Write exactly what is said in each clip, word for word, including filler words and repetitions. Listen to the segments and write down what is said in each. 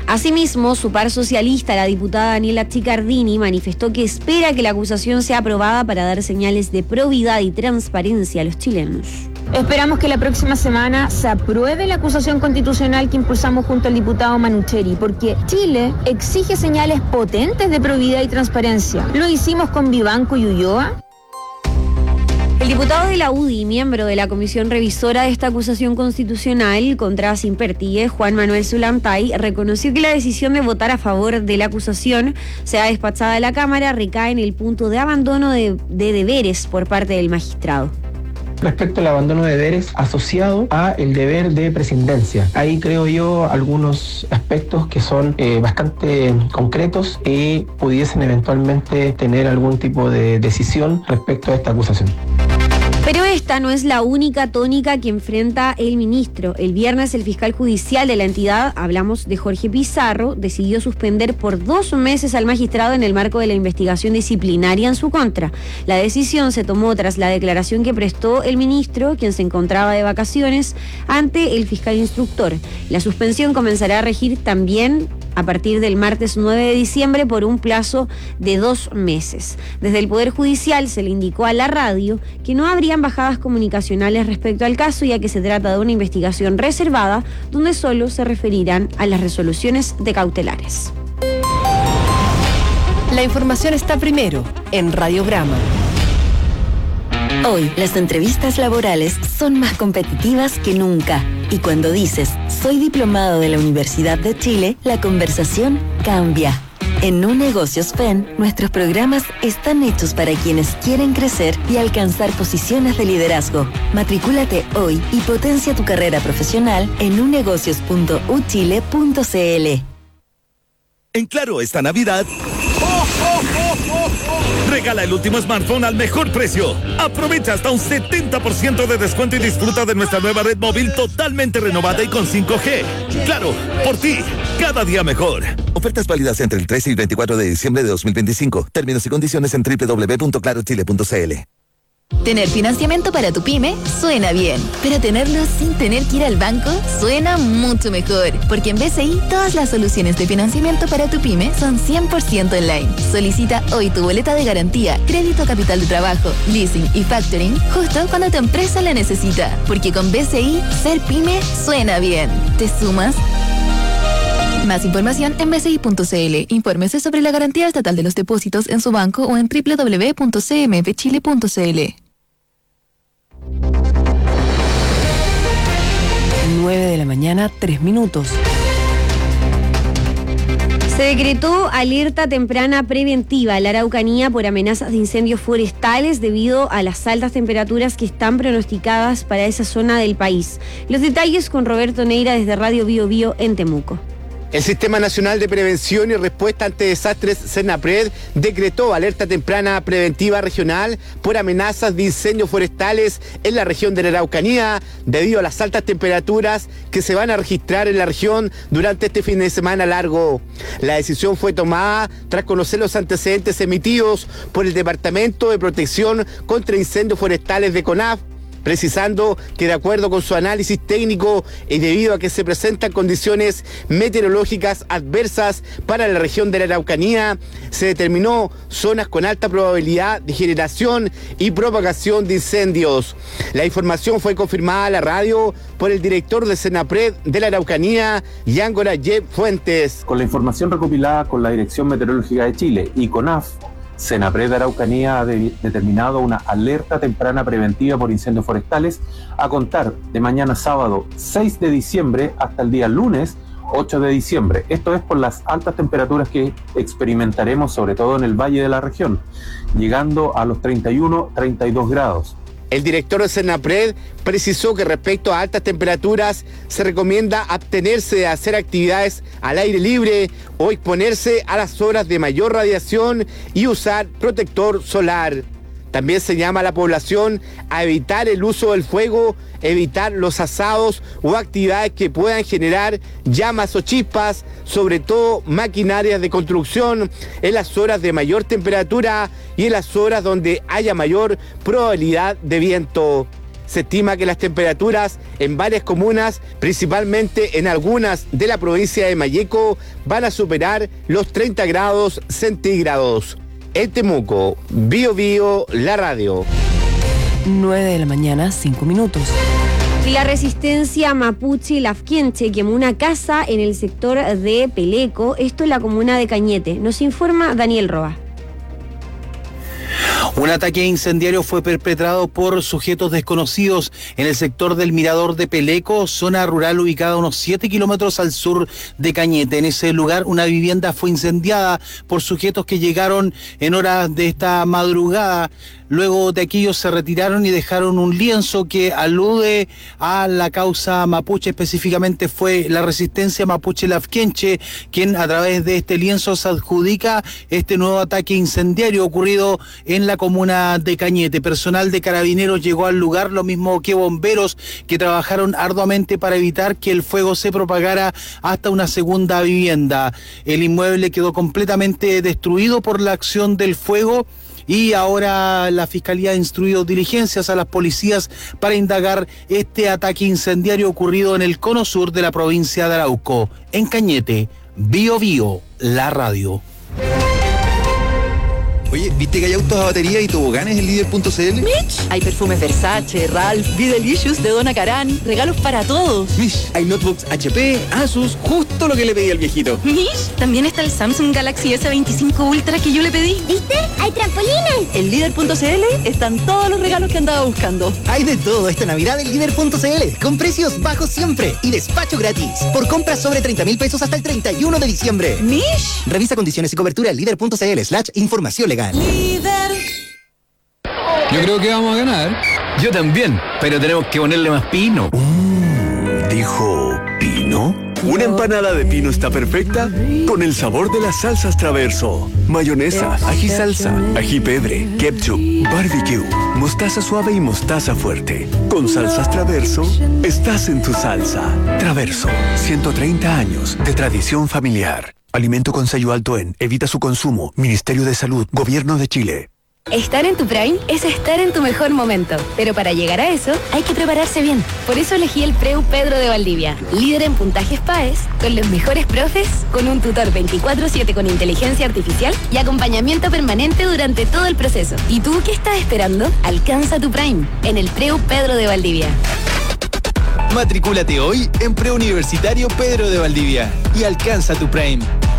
Asimismo, su par socialista, la diputada Daniela Chiccardini, manifestó que espera que la acusación sea aprobada para dar señales de probidad y transparencia a los chilenos. Esperamos que la próxima semana se apruebe la acusación constitucional que impulsamos junto al diputado Manucheri, porque Chile exige señales potentes de probidad y transparencia. Lo hicimos con Vivanco y Ulloa. El diputado de la U D I, miembro de la comisión revisora de esta acusación constitucional contra Simpertigue, Juan Manuel Zulantay, reconoció que la decisión de votar a favor de la acusación sea despachada de la Cámara recae en el punto de abandono de, de deberes por parte del magistrado. Respecto al abandono de deberes asociado a el deber de prescindencia. Ahí creo yo algunos aspectos que son eh, bastante concretos y pudiesen eventualmente tener algún tipo de decisión respecto a esta acusación. Pero esta no es la única tónica que enfrenta el ministro. El viernes el fiscal judicial de la entidad, hablamos de Jorge Pizarro, decidió suspender por dos meses al magistrado en el marco de la investigación disciplinaria en su contra. La decisión se tomó tras la declaración que prestó el ministro, quien se encontraba de vacaciones, ante el fiscal instructor. La suspensión comenzará a regir también a partir del martes nueve de diciembre por un plazo de dos meses. Desde el Poder Judicial se le indicó a la radio que no habrían bajadas comunicacionales respecto al caso, ya que se trata de una investigación reservada donde solo se referirán a las resoluciones de cautelares. La información está primero en Radiograma. Hoy, las entrevistas laborales son más competitivas que nunca. Y cuando dices, soy diplomado de la Universidad de Chile, la conversación cambia. En Nu Negocios F E N, nuestros programas están hechos para quienes quieren crecer y alcanzar posiciones de liderazgo. Matricúlate hoy y potencia tu carrera profesional en nu negocios punto u chile punto c l. En Claro, esta Navidad, ¡oh, oh, oh, oh, oh! Regala el último smartphone al mejor precio. Aprovecha hasta un setenta por ciento de descuento y disfruta de nuestra nueva red móvil totalmente renovada y con cinco G. Claro, por ti, cada día mejor. Ofertas válidas entre el trece y veinticuatro de diciembre de dos mil veinticinco. Términos y condiciones en doble u doble u doble u punto claro chile punto c l. Tener financiamiento para tu pyme suena bien, pero tenerlo sin tener que ir al banco suena mucho mejor, porque en B C I todas las soluciones de financiamiento para tu pyme son cien por ciento online. Solicita hoy tu boleta de garantía, crédito capital de trabajo, leasing y factoring justo cuando tu empresa la necesita, porque con B C I ser pyme suena bien. ¿Te sumas? Más información en b c i punto c l. Infórmese sobre la garantía estatal de los depósitos en su banco o en doble u doble u doble u punto c m f chile punto c l. nueve de la mañana, tres minutos. Se decretó alerta temprana preventiva en la Araucanía por amenazas de incendios forestales debido a las altas temperaturas que están pronosticadas para esa zona del país. Los detalles con Roberto Neira desde Radio Bio Bio en Temuco. El Sistema Nacional de Prevención y Respuesta ante Desastres, SENAPRED, decretó alerta temprana preventiva regional por amenazas de incendios forestales en la región de la Araucanía debido a las altas temperaturas que se van a registrar en la región durante este fin de semana largo. La decisión fue tomada tras conocer los antecedentes emitidos por el Departamento de Protección contra Incendios Forestales de CONAF, precisando que de acuerdo con su análisis técnico y debido a que se presentan condiciones meteorológicas adversas para la región de la Araucanía, se determinó zonas con alta probabilidad de generación y propagación de incendios. La información fue confirmada a la radio por el director de SENAPRED de la Araucanía, Yángora Yep Fuentes. Con la información recopilada con la Dirección Meteorológica de Chile y CONAF, SENAPRED de Araucanía ha de, determinado una alerta temprana preventiva por incendios forestales a contar de mañana sábado seis de diciembre hasta el día lunes ocho de diciembre. Esto es por las altas temperaturas que experimentaremos sobre todo en el valle de la región, llegando a los treinta y uno, treinta y dos grados. El director de SENAPRED precisó que respecto a altas temperaturas se recomienda abstenerse de hacer actividades al aire libre o exponerse a las horas de mayor radiación y usar protector solar. También se llama a la población a evitar el uso del fuego, evitar los asados o actividades que puedan generar llamas o chispas, sobre todo maquinarias de construcción, en las horas de mayor temperatura y en las horas donde haya mayor probabilidad de viento. se estima que las temperaturas en varias comunas, principalmente en algunas de la provincia de Malleco, van a superar los treinta grados centígrados. En Temuco, Bio Bio, la radio. nueve de la mañana, cinco minutos. La resistencia mapuche lafquienche quemó una casa en el sector de Peleco, esto en la comuna de Cañete. Nos informa Daniel Roa. Un ataque incendiario fue perpetrado por sujetos desconocidos en el sector del Mirador de Peleco, zona rural ubicada a unos siete kilómetros al sur de Cañete. En ese lugar una vivienda fue incendiada por sujetos que llegaron en horas de esta madrugada. Luego de aquellos se retiraron y dejaron un lienzo que alude a la causa mapuche, específicamente fue la resistencia mapuche lafquienche, quien a través de este lienzo se adjudica este nuevo ataque incendiario ocurrido en la comuna de Cañete. Personal de carabineros llegó al lugar, lo mismo que bomberos, que trabajaron arduamente para evitar que el fuego se propagara hasta una segunda vivienda. El inmueble quedó completamente destruido por la acción del fuego. Y ahora la Fiscalía ha instruido diligencias a las policías para indagar este ataque incendiario ocurrido en el cono sur de la provincia de Arauco. En Cañete, Bio Bio, la radio. Oye, ¿viste que hay autos a batería y toboganes en líder punto c l? Mitch, hay perfumes Versace, Ralph, Be Delicious de Donna Karan, regalos para todos. Mish, hay notebooks H P, Asus, justo lo que le pedí al viejito. Mish, también está el Samsung Galaxy S veinticinco Ultra que yo le pedí. ¿Viste? ¡Hay trampolines! En líder punto c l están todos los regalos que andaba buscando. Hay de todo esta Navidad en líder punto c l, con precios bajos siempre y despacho gratis. Por compras sobre treinta mil pesos hasta el treinta y uno de diciembre. Mish. Revisa condiciones y cobertura en líder punto c l slash información legal. Líder. Yo creo que vamos a ganar. Yo también, pero tenemos que ponerle más pino. Mm, ¿Dijo pino? Una empanada de pino está perfecta con el sabor de las salsas Traverso. Mayonesa, ají salsa, ají pedre, ketchup, barbecue, mostaza suave y mostaza fuerte. Con salsas Traverso, estás en tu salsa. Traverso, ciento treinta años de tradición familiar. Alimento con sello alto en, evita su consumo. Ministerio de Salud, Gobierno de Chile. Estar en tu prime es estar en tu mejor momento, pero para llegar a eso hay que prepararse bien. Por eso elegí el Preu Pedro de Valdivia, líder en puntajes P A E S, con los mejores profes, con un tutor veinticuatro siete con inteligencia artificial y acompañamiento permanente durante todo el proceso. ¿Y tú qué estás esperando? Alcanza tu prime en el Preu Pedro de Valdivia. Matricúlate hoy en Preuniversitario Pedro de Valdivia y alcanza tu prime.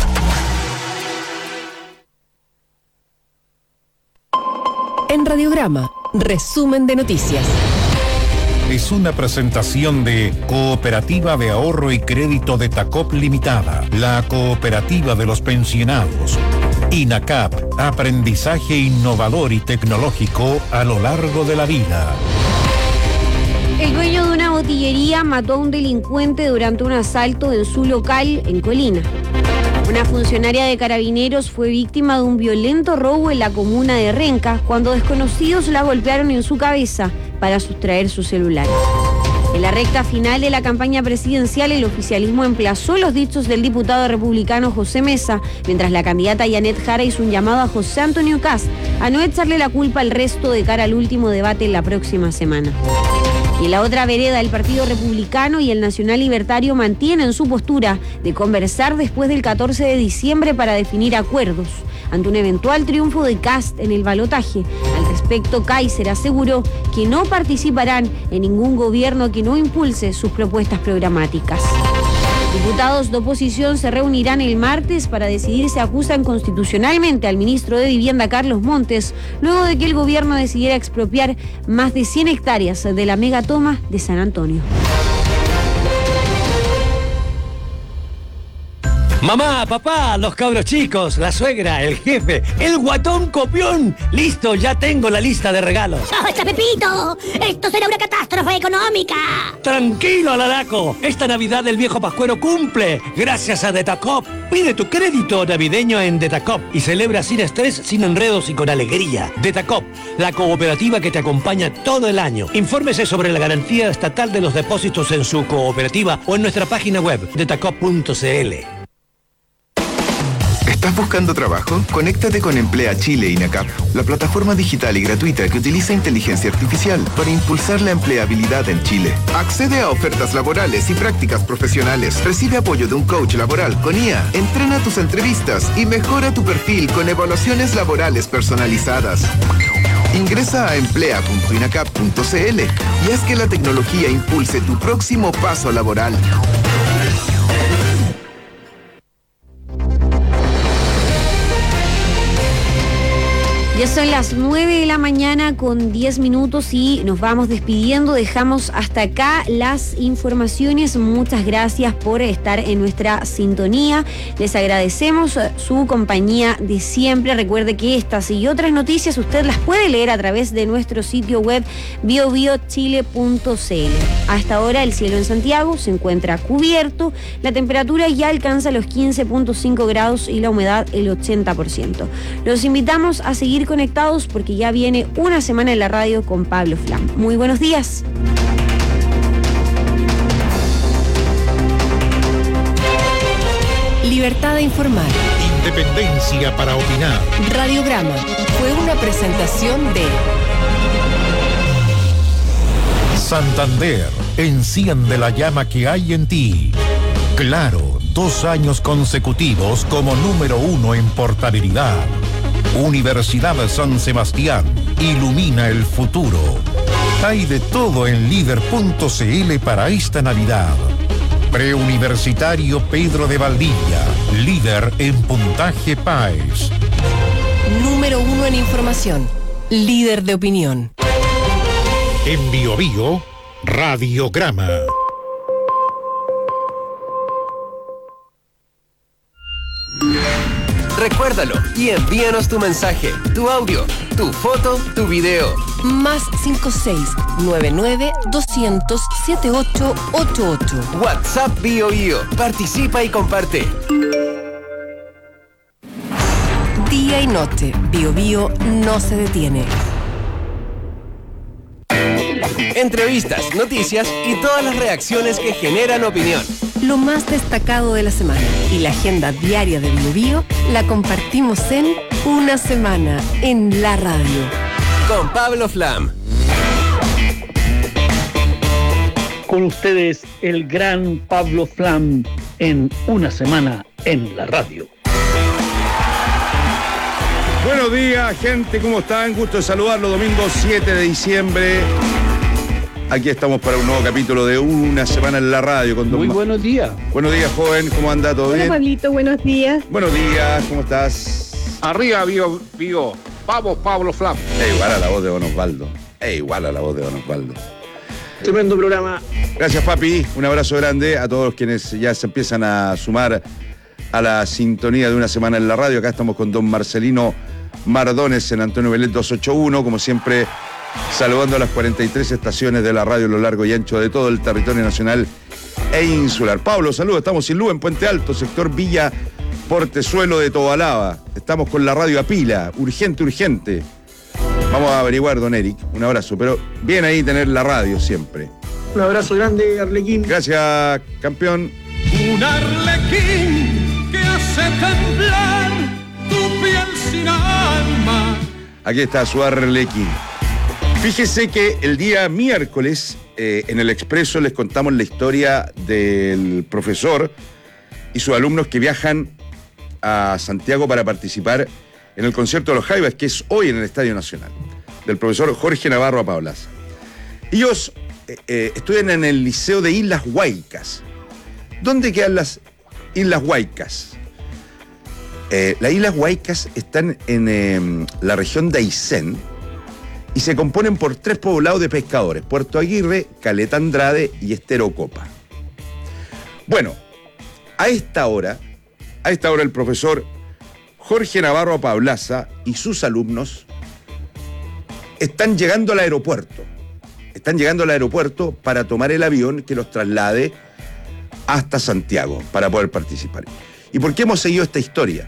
En Radiograma, resumen de noticias. Es una presentación de Cooperativa de Ahorro y Crédito de Tacop Limitada, la cooperativa de los pensionados. INACAP, aprendizaje innovador y tecnológico a lo largo de la vida. El dueño de una botillería mató a un delincuente durante un asalto en su local en Colina. Una funcionaria de Carabineros fue víctima de un violento robo en la comuna de Renca cuando desconocidos la golpearon en su cabeza para sustraer su celular. En la recta final de la campaña presidencial, el oficialismo emplazó los dichos del diputado republicano José Mesa, mientras la candidata Janet Jara hizo un llamado a José Antonio Kast a no echarle la culpa al resto de cara al último debate en la próxima semana. Y en la otra vereda, el Partido Republicano y el Nacional Libertario mantienen su postura de conversar después del catorce de diciembre para definir acuerdos ante un eventual triunfo de Kast en el balotaje. Al respecto, Kaiser aseguró que no participarán en ningún gobierno que no impulse sus propuestas programáticas. Diputados de oposición se reunirán el martes para decidir si acusan constitucionalmente al ministro de Vivienda, Carlos Montes, luego de que el gobierno decidiera expropiar más de cien hectáreas de la megatoma de San Antonio. Mamá, papá, los cabros chicos, la suegra, el jefe, el guatón copión. Listo, ya tengo la lista de regalos. ¡Basta, Pepito! ¡Esto será una catástrofe económica! Tranquilo, Alaraco. Esta Navidad el viejo pascuero cumple. Gracias a Detacop. Pide tu crédito navideño en Detacop y celebra sin estrés, sin enredos y con alegría. Detacop, la cooperativa que te acompaña todo el año. Infórmese sobre la garantía estatal de los depósitos en su cooperativa o en nuestra página web detacop punto c l. ¿Estás buscando trabajo? Conéctate con Emplea Chile INACAP, la plataforma digital y gratuita que utiliza inteligencia artificial para impulsar la empleabilidad en Chile. Accede a ofertas laborales y prácticas profesionales. Recibe apoyo de un coach laboral con I A. Entrena tus entrevistas y mejora tu perfil con evaluaciones laborales personalizadas. Ingresa a emplea punto inacap punto cl y haz que la tecnología impulse tu próximo paso laboral. Ya son las nueve de la mañana con diez minutos y nos vamos despidiendo. Dejamos hasta acá las informaciones. Muchas gracias por estar en nuestra sintonía. Les agradecemos su compañía de siempre. Recuerde que estas y otras noticias usted las puede leer a través de nuestro sitio web bio bio chile punto c l. Hasta ahora el cielo en Santiago se encuentra cubierto. La temperatura ya alcanza los quince punto cinco grados y la humedad el ochenta por ciento. Los invitamos a seguir conectados porque ya viene una semana en la radio con Pablo Flam. Muy buenos días. Libertad de informar. Independencia para opinar. Radiograma fue una presentación de Santander, enciende la llama que hay en ti. Claro, dos años consecutivos como número uno en portabilidad. Universidad San Sebastián, ilumina el futuro. Hay de todo en líder punto c l para esta Navidad. Preuniversitario Pedro de Valdivia, líder en puntaje PAES. Número uno en información, líder de opinión. En Bio Bio, Radiograma. Recuérdalo y envíanos tu mensaje, tu audio, tu foto, tu video. Más cinco seis nueve nueve dos cero cero siete ocho ocho ocho. WhatsApp Bio Bio. Participa y comparte. Día y noche, Bio Bio no se detiene. Entrevistas, noticias y todas las reacciones que generan opinión. Lo más destacado de la semana y la agenda diaria de Bio Bio la compartimos en Una Semana en la Radio. Con Pablo Flam. Con ustedes, el gran Pablo Flam en Una Semana en la Radio. Buenos días, gente, ¿cómo están? Gusto de saludarlos, domingo siete de diciembre. Aquí estamos para un nuevo capítulo de Una Semana en la Radio. Con Muy Ma- buenos días. Buenos días, joven, ¿cómo anda? ¿Todo Hola, bien? Pablito, buenos días. Buenos días, ¿cómo estás? Arriba, Bio, Bio. Vamos, Pablo Flam. Es igual a la voz de Don Osvaldo. Es igual a la voz de Don Osvaldo. Tremendo programa. Gracias, papi. Un abrazo grande a todos quienes ya se empiezan a sumar a la sintonía de Una Semana en la Radio. Acá estamos con don Marcelino Mardones en Antonio Belén doscientos ochenta y uno, como siempre, saludando a las cuarenta y tres estaciones de la radio a lo largo y ancho de todo el territorio nacional e insular. Pablo, saludos. Estamos sin luz en Puente Alto, sector Villa Portezuelo de Tobalaba. Estamos con la radio a pila. Urgente, urgente. Vamos a averiguar, don Eric. Un abrazo. Pero bien ahí tener la radio siempre. Un abrazo grande, Arlequín. Gracias, campeón. Un arlequín que hace temblar tu piel sin alma. Aquí está su Arlequín. Fíjese que el día miércoles eh, en el Expreso les contamos la historia del profesor y sus alumnos que viajan a Santiago para participar en el concierto de los Jaivas, que es hoy en el Estadio Nacional, del profesor Jorge Navarro Apablaza. Ellos eh, eh, estudian en el Liceo de Islas Huaycas. ¿Dónde quedan las Islas Huaycas? Eh, las Islas Huaycas están en eh, la región de Aysén y se componen por tres poblados de pescadores: Puerto Aguirre, Caleta Andrade y Estero Copa. Bueno, a esta hora, a esta hora el profesor Jorge Navarro Apablaza y sus alumnos están llegando al aeropuerto. Están llegando al aeropuerto para tomar el avión que los traslade hasta Santiago para poder participar. ¿Y por qué hemos seguido esta historia?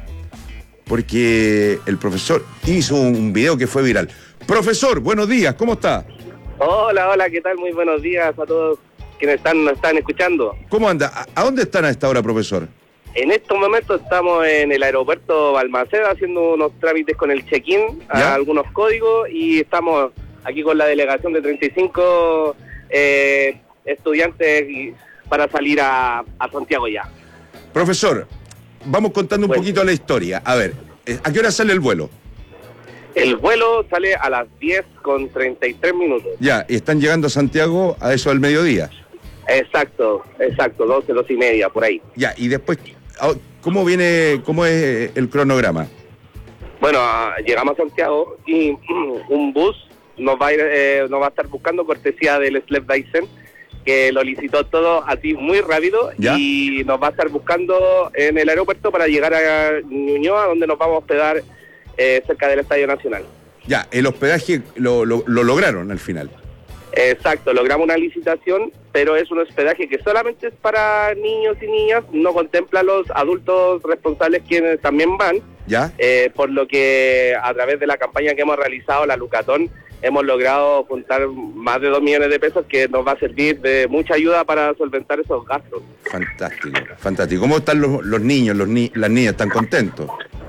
Porque el profesor hizo un video que fue viral. Profesor, buenos días, ¿cómo está? Hola, hola, ¿qué tal? Muy buenos días a todos quienes están, nos están escuchando. ¿Cómo anda? ¿A, a dónde están a esta hora, profesor? En estos momentos estamos en el aeropuerto Balmaceda haciendo unos trámites con el check-in, a algunos códigos, y estamos aquí con la delegación de treinta y cinco eh, estudiantes y, para salir a, a Santiago ya. Profesor, vamos contando un Bueno. poquito la historia. A ver, eh, ¿a qué hora sale el vuelo? El vuelo sale a las diez con treinta y tres minutos. Ya, y están llegando a Santiago a eso del mediodía. Exacto, exacto, doce, doce y media, por ahí. Ya, y después, ¿cómo viene, cómo es el cronograma? Bueno, ah, llegamos a Santiago y mm, un bus nos va a ir, eh, nos va a estar buscando cortesía del S L E P Daisen, que lo licitó todo así muy rápido. ¿Ya? Y nos va a estar buscando en el aeropuerto para llegar a Ñuñoa, donde nos vamos a hospedar eh, cerca del Estadio Nacional. Ya, el hospedaje lo, lo, lo lograron al final. Exacto, logramos una licitación, pero es un hospedaje que solamente es para niños y niñas, no contempla a los adultos responsables quienes también van, ¿Ya? eh, por lo que a través de la campaña que hemos realizado, la Lucatón, hemos logrado juntar más de dos millones de pesos que nos va a servir de mucha ayuda para solventar esos gastos. Fantástico, fantástico. ¿Cómo están los, los niños, los ni las niñas? ¿Están contentos?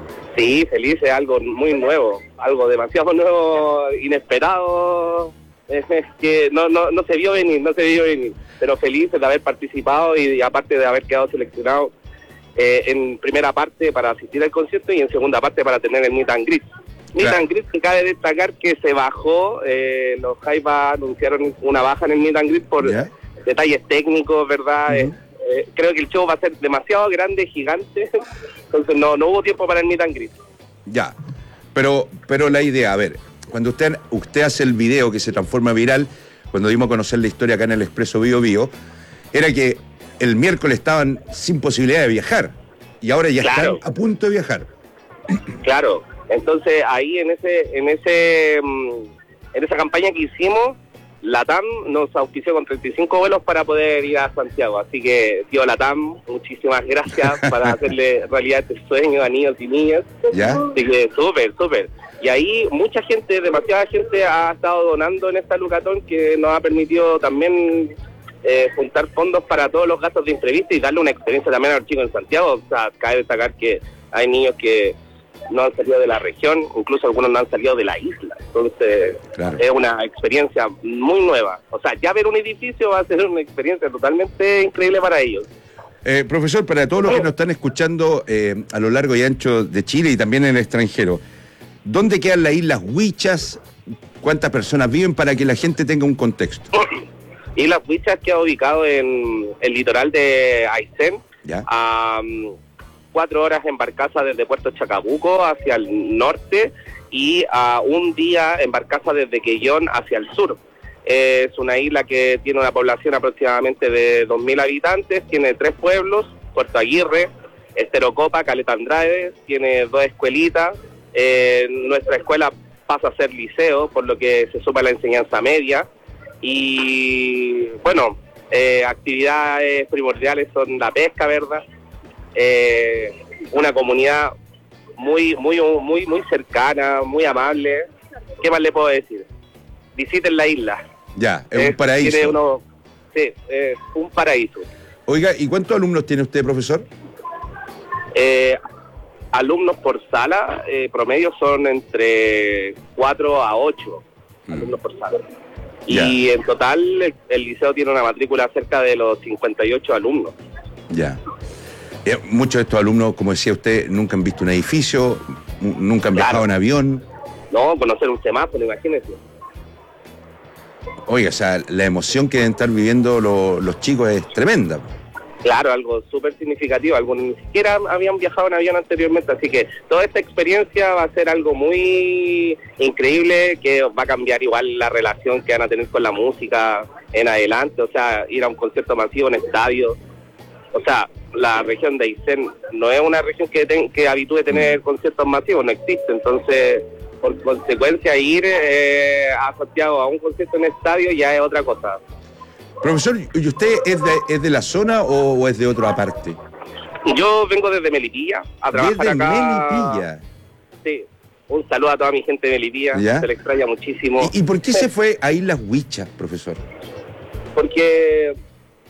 Sí, feliz, es algo muy nuevo, algo demasiado nuevo, inesperado, es que no, no, no se vio venir, no se vio venir, pero felices de haber participado y, y aparte de haber quedado seleccionado eh, en primera parte para asistir al concierto y en segunda parte para tener el meet and greet. Meet Claro. and greet que cabe destacar que se bajó, eh, los Jaiba anunciaron una baja en el meet and greet por ¿Ya? detalles técnicos, ¿verdad? Eh, eh, creo que el show va a ser demasiado grande, gigante, entonces no, no hubo tiempo para el meet and greet. Ya, pero, pero la idea, a ver, cuando usted, usted hace el video que se transforma viral, cuando dimos a conocer la historia acá en el Expreso Bio Bio, era que el miércoles estaban sin posibilidad de viajar y ahora ya Claro. están a punto de viajar. Claro, entonces ahí en ese, en ese, mm, en esa campaña que hicimos, Latam nos auspició con treinta y cinco vuelos para poder ir a Santiago, así que tío Latam, muchísimas gracias para hacerle realidad este sueño a niños y niñas. ¿Ya? Así que súper, súper. Y ahí mucha gente, demasiada gente ha estado donando en esta Lucatón que nos ha permitido también eh, juntar fondos para todos los gastos de imprevisto y darle una experiencia también a los chicos en Santiago. O sea, cabe destacar que hay niños que no han salido de la región, incluso algunos no han salido de la isla. Entonces, Claro. es una experiencia muy nueva. O sea, ya ver un edificio va a ser una experiencia totalmente increíble para ellos. Eh, profesor, para todos los que nos están escuchando eh, a lo largo y ancho de Chile y también en el extranjero, ¿dónde quedan las Islas Huichas? ¿Cuántas personas viven para que la gente tenga un contexto? Y las Huichas queda ubicado en el litoral de Aysén, ¿Ya? a um, cuatro horas en barcaza desde Puerto Chacabuco hacia el norte y a un día en barcaza desde Quellón hacia el sur. Es una isla que tiene una población aproximadamente de dos mil habitantes, tiene tres pueblos, Puerto Aguirre, Esterocopa, Caleta Andrade, tiene dos escuelitas. Eh, nuestra escuela pasa a ser liceo, por lo que se suma la enseñanza media. Y bueno, eh, actividades primordiales son la pesca, ¿verdad? Eh, una comunidad muy, muy, muy, muy cercana, muy amable. ¿Qué más le puedo decir? Visiten la isla. Ya, es Eh, un paraíso. tiene uno, sí, es un paraíso. Oiga, ¿y cuántos alumnos tiene usted, profesor? Eh, alumnos por sala, eh, promedio son entre cuatro a ocho alumnos por sala. Y en total el, el liceo tiene una matrícula cerca de los cincuenta y ocho alumnos. Ya. Eh, muchos de estos alumnos, como decía usted, nunca han visto un edificio, nu- nunca han Claro. viajado en avión. No, conocer un semáforo, imagínense. Oiga, o sea, la emoción que deben estar viviendo lo- los chicos es tremenda. Claro, algo súper significativo. Algunos ni siquiera habían viajado en avión anteriormente, así que toda esta experiencia va a ser algo muy increíble, que va a cambiar igual la relación que van a tener con la música en adelante. O sea, ir a un concierto masivo en estadio. O sea, la región de Aysén no es una región que, ten, que habitúe a tener conciertos masivos, no existe. Entonces, por consecuencia, ir eh, a Santiago a un concierto en estadio ya es otra cosa. Profesor, ¿y usted es de, es de la zona o, o es de otra parte? Yo vengo desde Melipilla a trabajar Desde acá. Melipilla. Sí, un saludo a toda mi gente de Melipilla, ¿Ya? se le extraña muchísimo. ¿Y, y por qué se fue a Islas Huichas, profesor? Porque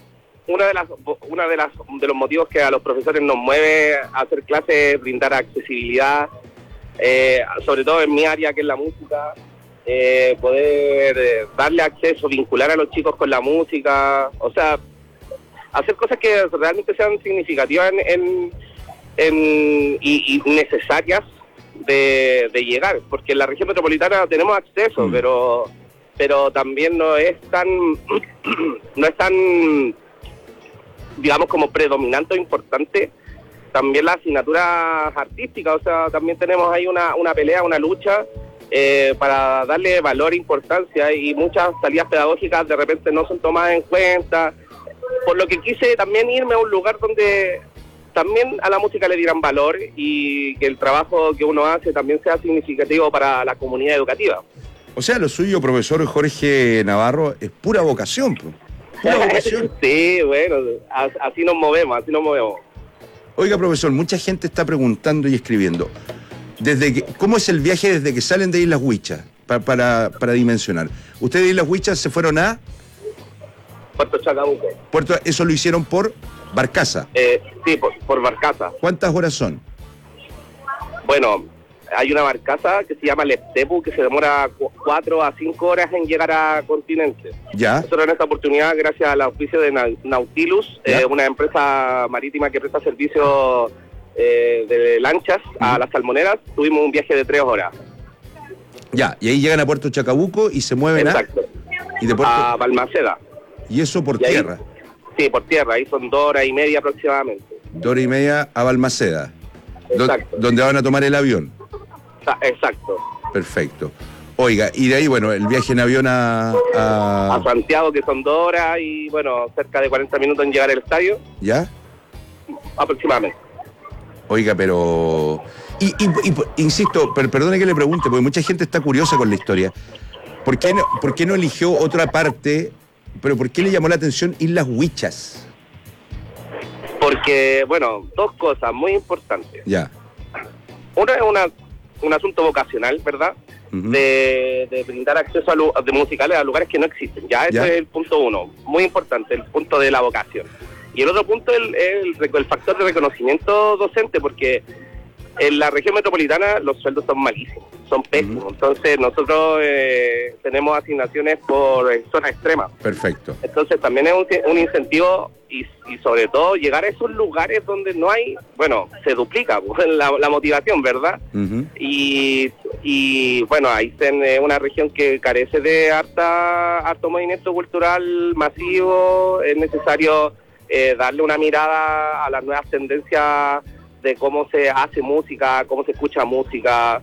una de las una de las de los motivos que a los profesores nos mueve a hacer clases es brindar accesibilidad, eh, sobre todo en mi área que es la música, eh, poder eh, darle acceso, vincular a los chicos con la música, o sea, hacer cosas que realmente sean significativas en, en, en, y, y necesarias de, de llegar, porque en la región metropolitana tenemos acceso, mm. pero pero también no es tan no es tan digamos como predominante o importante también las asignaturas artísticas, o sea, también tenemos ahí una, una pelea, una lucha eh, para darle valor e importancia, y muchas salidas pedagógicas de repente no son tomadas en cuenta, por lo que quise también irme a un lugar donde también a la música le dieran valor y que el trabajo que uno hace también sea significativo para la comunidad educativa. O sea, lo suyo, profesor Jorge Navarro, es pura vocación, pues. Pura vocación. Sí, bueno, así nos movemos, así nos movemos. Oiga, profesor, mucha gente está preguntando y escribiendo. Desde que, ¿cómo es el viaje desde que salen de Islas Huichas? Pa, para, para dimensionar. ¿Ustedes de Islas Huichas se fueron a...? Puerto Chacabuco. Puerto, ¿eso lo hicieron por barcaza? Eh, sí, por, por barcaza. ¿Cuántas horas son? Bueno, hay una barcaza que se llama Leptepu, que se demora cu cuatro a cinco horas en llegar a continente. Ya. Nosotros en esta oportunidad, gracias al auspicio de Na Nautilus, eh, una empresa marítima que presta servicios eh, de lanchas uh-huh. a las salmoneras, tuvimos un viaje de tres horas. Ya, y ahí llegan a Puerto Chacabuco y se mueven Exacto. a... Y de Puerto... a Balmaceda. ¿Y eso por y tierra? Ahí, sí, por tierra, ahí son dos horas y media aproximadamente. Dos horas y media a Balmaceda. Exacto. Donde van a tomar el avión. Exacto. Perfecto. Oiga, y de ahí, bueno, el viaje en avión a... A, a Santiago, que son dos horas y, bueno, cerca de cuarenta minutos en llegar al estadio. ¿Ya? Aproximadamente. Oiga, pero... Y, y, y insisto, per, perdone que le pregunte, porque mucha gente está curiosa con la historia. ¿Por qué no, por qué no eligió otra parte, pero por qué le llamó la atención Islas Huichas? Porque, bueno, dos cosas muy importantes. Ya. Una es una... un asunto vocacional, ¿verdad? Uh-huh. de, de brindar acceso a, lu de musicales a lugares que no existen. Ya, ese ya. es el punto uno, muy importante, el punto de la vocación. Y el otro punto es el, el, el factor de reconocimiento docente, porque en la región metropolitana los sueldos son malísimos, son pésimos. Uh-huh. Entonces nosotros eh, tenemos asignaciones por eh, zona extrema. Perfecto. Entonces también es un, un incentivo y, y sobre todo llegar a esos lugares donde no hay, bueno, se duplica la, la motivación, ¿verdad? Uh-huh. y, y bueno, ahí está en una región que carece de harta, harto movimiento cultural masivo, es necesario eh, darle una mirada a las nuevas tendencias de cómo se hace música, cómo se escucha música,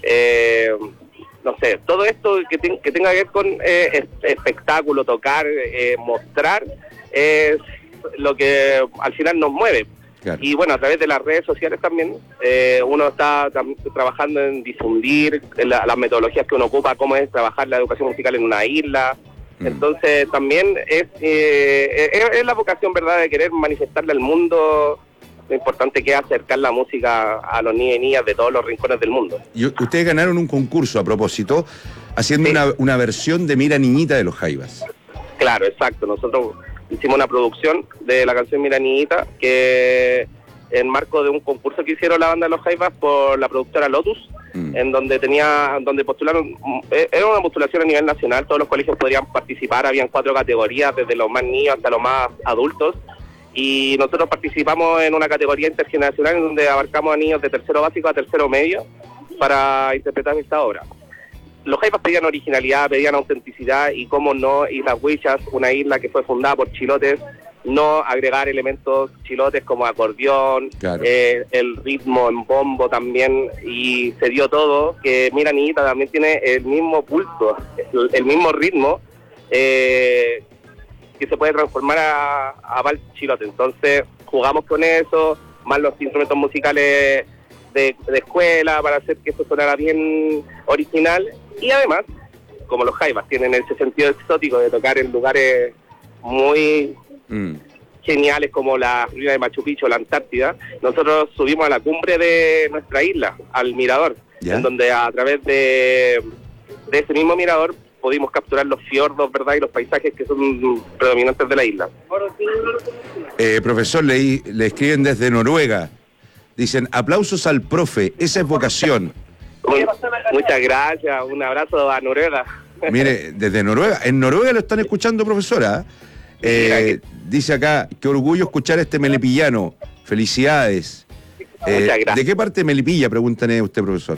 eh, no sé, todo esto que, te, que tenga que ver con eh, espectáculo, tocar, eh, mostrar, es lo que al final nos mueve. Claro. Y bueno, a través de las redes sociales también, eh, uno está tam trabajando en difundir la, las metodologías que uno ocupa, cómo es trabajar la educación musical en una isla. Mm. Entonces también es, eh, es, es la vocación, ¿verdad?, de querer manifestarle al mundo lo importante que es acercar la música a los niños y niñas de todos los rincones del mundo. Y ustedes ganaron un concurso a propósito, haciendo sí. una, una versión de Mira Niñita de los Jaivas. Claro, exacto. Nosotros hicimos una producción de la canción Mira Niñita, que en marco de un concurso que hicieron la banda de los Jaivas por la productora Lotus, mm. en donde tenía, donde postularon, era una postulación a nivel nacional, todos los colegios podrían participar, habían cuatro categorías, desde los más niños hasta los más adultos. Y nosotros participamos en una categoría intergeneracional en donde abarcamos a niños de tercero básico a tercero medio para interpretar esta obra. Los Jaivas pedían originalidad, pedían autenticidad y, cómo no, Islas Huichas, una isla que fue fundada por chilotes, no agregar elementos chilotes como acordeón, claro. eh, el ritmo en bombo también, y se dio todo, que Mira Niñita también tiene el mismo pulso, el, el mismo ritmo, eh, que se puede transformar a, a Val Chilote. Entonces jugamos con eso, más los instrumentos musicales de, de escuela para hacer que eso sonara bien original, y además, como los Jaivas tienen ese sentido exótico de tocar en lugares muy mm. geniales como la ruina de Machu Picchu, la Antártida, nosotros subimos a la cumbre de nuestra isla, al mirador, ¿ya?, en donde a través de, de ese mismo mirador pudimos capturar los fiordos, ¿verdad? Y los paisajes que son predominantes de la isla. Eh, profesor, le, le escriben desde Noruega. Dicen, aplausos al profe, esa es vocación. Muchas gracias, un abrazo a Noruega. Mire, desde Noruega, en Noruega lo están escuchando, profesora. Eh, dice acá, qué orgullo escuchar a este melipillano. Felicidades. Eh, Muchas gracias. ¿De qué parte de Melipilla, pregúntale usted, profesor?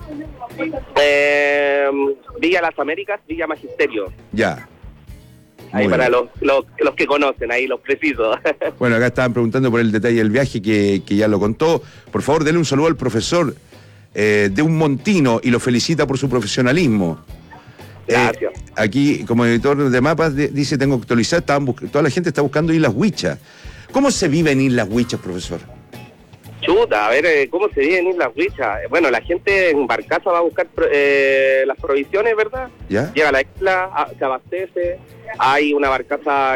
Eh, Villa Las Américas, Villa Magisterio. Ya. Ahí Muy para bien. los, los, los que conocen, ahí los precisos. Bueno, acá estaban preguntando por el detalle del viaje que, que ya lo contó. Por favor, denle un saludo al profesor eh, de un Montino y lo felicita por su profesionalismo. Gracias. Eh, aquí, como editor de mapas, de- dice, tengo que actualizar, estaban bus- toda la gente está buscando Islas Huichas. ¿Cómo se vive en Islas Huichas, profesor? Chuta, a ver, eh, ¿cómo se vive en Islas Huichas? Eh, Bueno, la gente en barcaza va a buscar pro- eh, las provisiones, ¿verdad? ¿Ya? Llega a la isla, a- se abastece. Hay una barcaza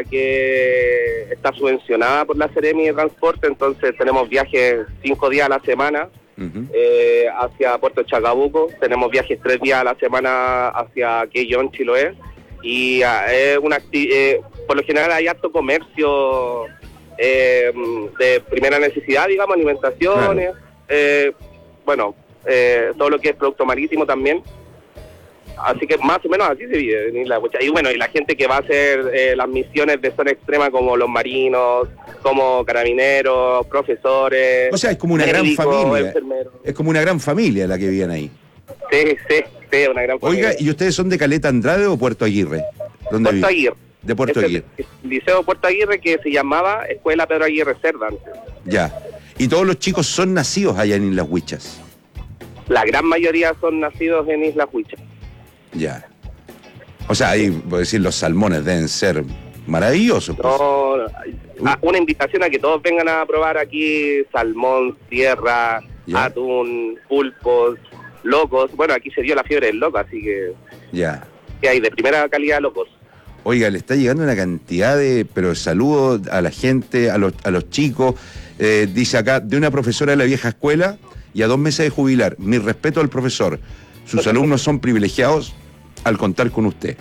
que está subvencionada por la Seremi de Transporte, entonces tenemos viajes cinco días a la semana eh, hacia Puerto Chacabuco. Tenemos viajes tres días a la semana hacia Quellón, Chiloé. Y ah, es una acti- eh, por lo general hay harto comercio eh, de primera necesidad, digamos, alimentaciones, eh, bueno, eh, todo lo que es producto marítimo también. Así que más o menos así se vive en Isla Huichas. Y bueno, y la gente que va a hacer eh, las misiones de zona extrema, como los marinos, como carabineros, profesores. O sea, es como una gran médicos, familia. enfermeros. Es como una gran familia la que viven ahí. Sí, sí, sí, una gran familia. Oiga, ¿y ustedes son de Caleta Andrade o Puerto Aguirre? ¿Dónde Puerto viven? Aguirre. De Puerto Este Aguirre. es el Liceo Puerto Aguirre, que se llamaba Escuela Pedro Aguirre Cerda antes. Ya. Y todos los chicos son nacidos allá en Islas Huichas. La gran mayoría son nacidos en Islas Huichas. Ya. O sea, ahí, por decir, los salmones deben ser maravillosos. pues. No, a- una invitación a que todos vengan a probar aquí salmón, sierra, Ya. atún, pulpos, locos. Bueno, aquí se dio la fiebre del loco, así que, Ya. que hay de primera calidad locos. Oiga, le está llegando una cantidad de, pero saludos a la gente, a los, a los chicos. Eh, dice acá, de una profesora de la vieja escuela y a dos meses de jubilar. Mi respeto al profesor. Sus alumnos son privilegiados al contar con usted.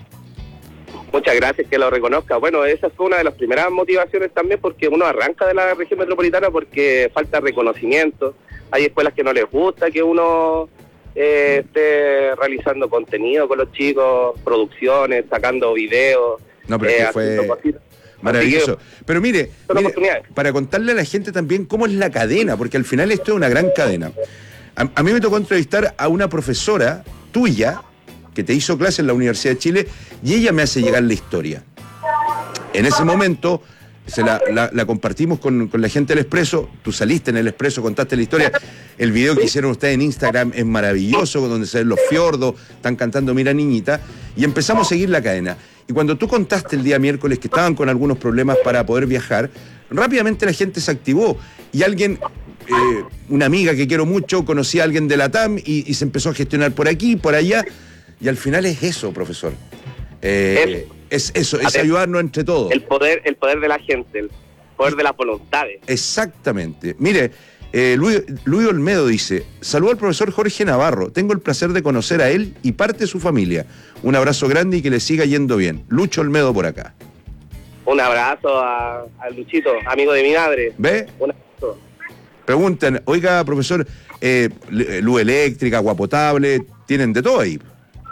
Muchas gracias, que lo reconozca. Bueno, esa fue una de las primeras motivaciones también, porque uno arranca de la región metropolitana porque falta reconocimiento. Hay escuelas que no les gusta que uno eh, esté realizando contenido con los chicos, producciones, sacando videos. No, pero eh, es que fue haciendo cositas. maravilloso. Pero mire, son mire, oportunidades. para contarle a la gente también cómo es la cadena, porque al final esto es una gran cadena. A, a mí me tocó entrevistar a una profesora tuya que te hizo clase en la Universidad de Chile y ella me hace llegar la historia. En ese momento se la, la- la compartimos con, con la gente del Expreso, tú saliste en el Expreso, contaste la historia, el video que hicieron ustedes en Instagram es maravilloso, donde se ven los fiordos, están cantando Mira Niñita, y empezamos a seguir la cadena. Y cuando tú contaste el día miércoles que estaban con algunos problemas para poder viajar, rápidamente la gente se activó y alguien... Eh, una amiga que quiero mucho, conocía a alguien de la T A M y, y se empezó a gestionar por aquí, por allá, y al final es eso, profesor. Eh, es eso, es ayudarnos entre todos. El poder, el poder de la gente, el poder de las voluntades. Exactamente. Mire, eh, Luis, Luis Olmedo dice, saludo al profesor Jorge Navarro, tengo el placer de conocer a él y parte de su familia. Un abrazo grande y que le siga yendo bien. Lucho Olmedo por acá. Un abrazo a, a Luchito, amigo de mi madre. ¿Ve? Un abrazo. Preguntan, oiga, profesor, eh, luz eléctrica, agua potable, tienen de todo ahí.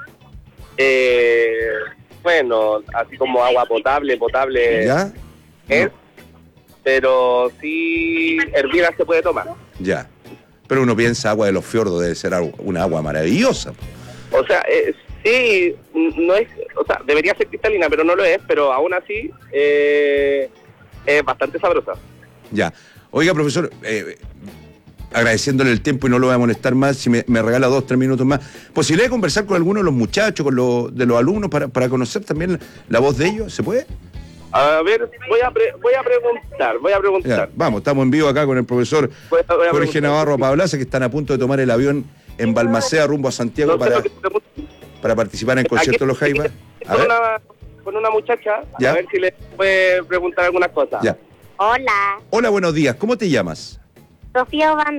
Eh, bueno, así como agua potable, potable ¿Ya? es, pero sí hervida se puede tomar. Ya. Pero uno piensa, agua de los fiordos debe ser algo- una agua maravillosa. O sea, eh, sí, no es, o sea, debería ser cristalina, pero no lo es, pero aún así eh, es bastante sabrosa. Ya. Oiga, profesor, eh, agradeciéndole el tiempo y no lo voy a molestar más, si me, me regala dos, tres minutos más, posibilidad de conversar con alguno de los muchachos, con los de los alumnos, para, para conocer también la, la voz de ellos, ¿se puede? A ver, voy a, pre- voy a preguntar, voy a preguntar. Ya, vamos, estamos en vivo acá con el profesor Voy a- voy a Jorge preguntar. Navarro Pablaza, que están a punto de tomar el avión en Balmaceda rumbo a Santiago No sé para, lo que pregunto. para participar en concierto de los Jaivas. A Con ver, una, con una muchacha, Ya. a ver si le puede preguntar algunas cosas. ya. Hola, Hola, buenos días, ¿cómo te llamas? Sofía Obando.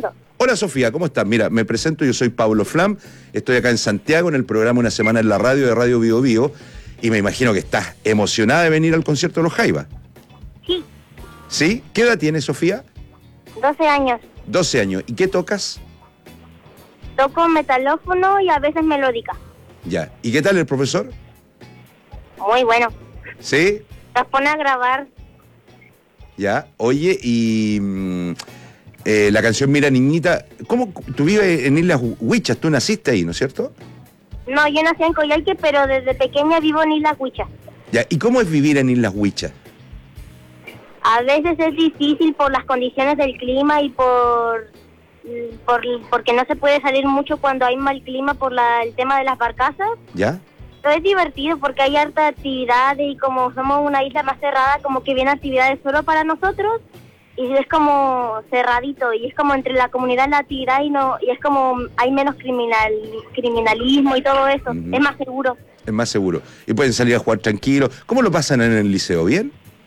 Hola Sofía, ¿cómo estás? Mira, me presento, yo soy Pablo Flam, estoy acá en Santiago en el programa Una Semana en la Radio de Radio Bio Bio y me imagino que estás emocionada de venir al concierto de los Jaivas. Sí. ¿Sí? ¿Qué edad tienes, Sofía? doce años. doce años. ¿Y qué tocas? Toco metalófono y a veces melódica. Ya. ¿Y qué tal el profesor? Muy bueno. ¿Sí? Nos pone a grabar. Ya. Oye, y mm, eh, la canción Mira Niñita, ¿cómo tú vives en Islas Huichas? Tú naciste ahí, ¿no es cierto? No, yo nací en Coyhaique, pero desde pequeña vivo en Islas Huichas. Ya. ¿Y cómo es vivir en Islas Huichas? A veces es difícil por las condiciones del clima y por, por porque no se puede salir mucho cuando hay mal clima por la, el tema de las barcazas. ¿Ya? Pero es divertido porque hay harta actividades y como somos una isla más cerrada, como que vienen actividades solo para nosotros y es como cerradito y es como entre la comunidad la actividad y no y es como hay menos criminal criminalismo y todo eso. Uh-huh. Es más seguro. Es más seguro. Y pueden salir a jugar tranquilos. ¿Cómo lo pasan en el liceo? ¿Bien?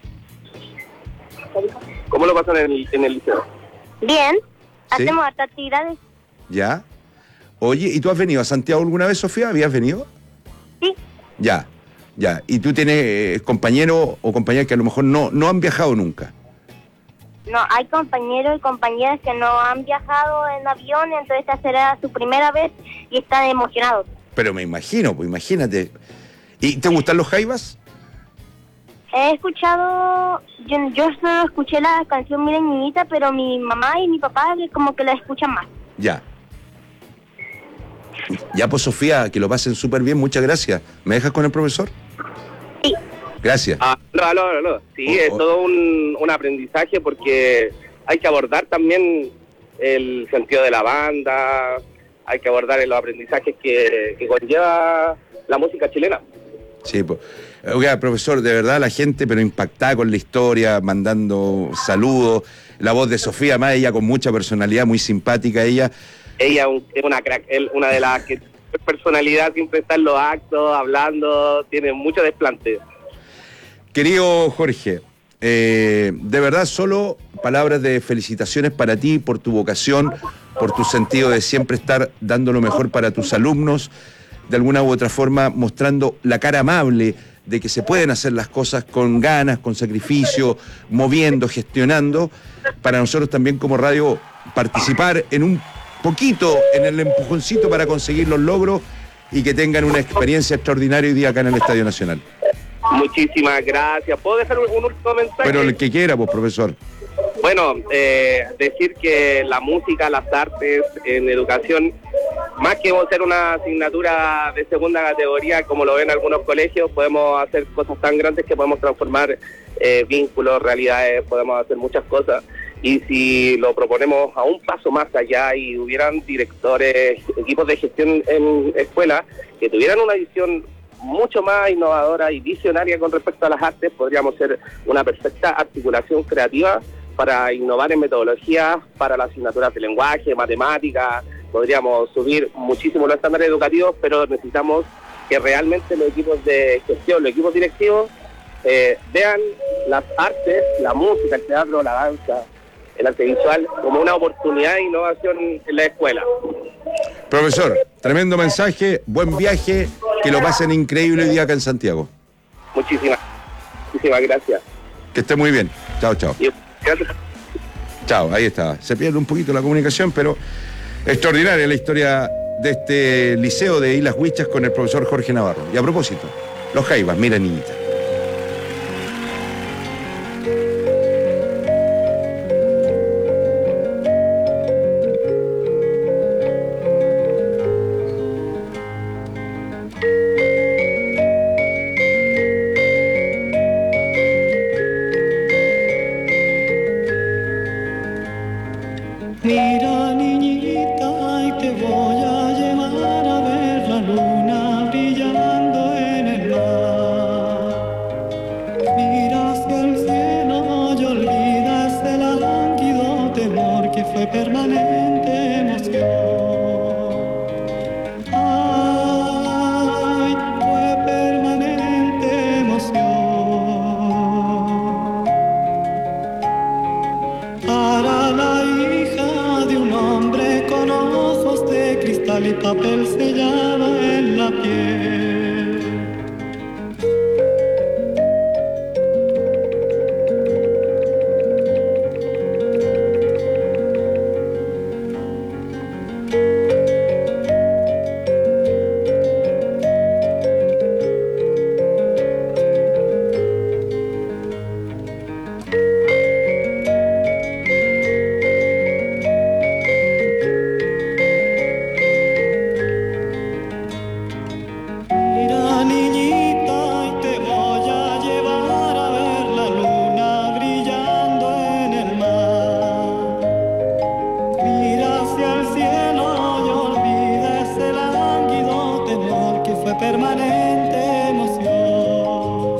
¿Cómo lo pasan en el, en el liceo? Bien, ¿Sí? Hacemos harta actividades. Ya. Oye, ¿y tú has venido a Santiago alguna vez, Sofía? ¿Habías venido? Sí. Ya, ya. ¿Y tú tienes eh, compañeros o compañeras que a lo mejor no, no han viajado nunca? No, hay compañeros y compañeras que no han viajado en avión, entonces esta será su primera vez y están emocionados. Pero me imagino, pues imagínate. ¿Y te gustan los Jaivas? He escuchado, yo, yo solo escuché la canción Miren Niñita, pero mi mamá y mi papá como que la escuchan más. Ya. Ya pues Sofía, que lo pasen súper bien, muchas gracias. ¿Me dejas con el profesor? Sí. Gracias. Ah, no, no, no, sí, oh, es oh. todo un, un aprendizaje porque hay que abordar también el sentido de la banda, hay que abordar los aprendizajes que, que conlleva la música chilena. Sí, pues. Oiga, profesor, de verdad la gente, pero impactada con la historia, mandando saludos. La voz de Sofía, más ella con mucha personalidad, muy simpática ella. Ella es una crack, una de las que personalidad siempre está en los actos, hablando, tiene mucho desplante. Querido Jorge, eh, de verdad solo palabras de felicitaciones para ti por tu vocación, por tu sentido de siempre estar dando lo mejor para tus alumnos, de alguna u otra forma mostrando la cara amable de que se pueden hacer las cosas con ganas, con sacrificio, moviendo, gestionando. Para nosotros también como radio participar en un poquito, en el empujoncito para conseguir los logros y que tengan una experiencia extraordinaria hoy día acá en el Estadio Nacional. Muchísimas gracias. ¿Puedo dejar un, un último mensaje? Pero el que quiera, pues, profesor. Bueno, eh, decir que la música, las artes en educación, más que ser una asignatura de segunda categoría, como lo ven algunos colegios, podemos hacer cosas tan grandes que podemos transformar eh, vínculos, realidades, podemos hacer muchas cosas. Y si lo proponemos a un paso más allá y hubieran directores, equipos de gestión en escuelas que tuvieran una visión mucho más innovadora y visionaria con respecto a las artes, podríamos ser una perfecta articulación creativa para innovar en metodologías, para las asignaturas de lenguaje, matemáticas. Podríamos subir muchísimo los estándares educativos, pero necesitamos que realmente los equipos de gestión, los equipos directivos, eh, vean las artes, la música, el teatro, la danza, el arte visual, como una oportunidad de innovación en la escuela. Profesor, tremendo mensaje, buen viaje, que lo pasen increíble hoy día acá en Santiago. Muchísimas, muchísimas gracias. Que esté muy bien. Chao, chao. Gracias. Chao, ahí está. Se pierde un poquito la comunicación, pero extraordinaria la historia de este liceo de Islas Huichas con el profesor Jorge Navarro. Y a propósito, los Jaivas, mira niñita. Mira niñita y te voy a llevar a ver la luna brillando en el mar. Mira hacia el cielo y olvida ese lánguido temor que fue permanente emoción. Ay, fue permanente emoción. Para la hija de un hombre papel sellado en la piel. Mira, niñita, y te voy a llevar a ver la luna brillando en el mar. Mira hacia el cielo y olvida ese lánguido temor que fue permanente emoción.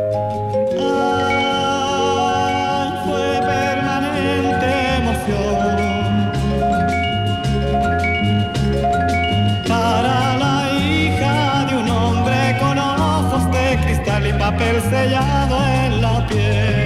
Ay, fue permanente emoción. Para la hija de un hombre con ojos de cristal y papel sellado en la piel.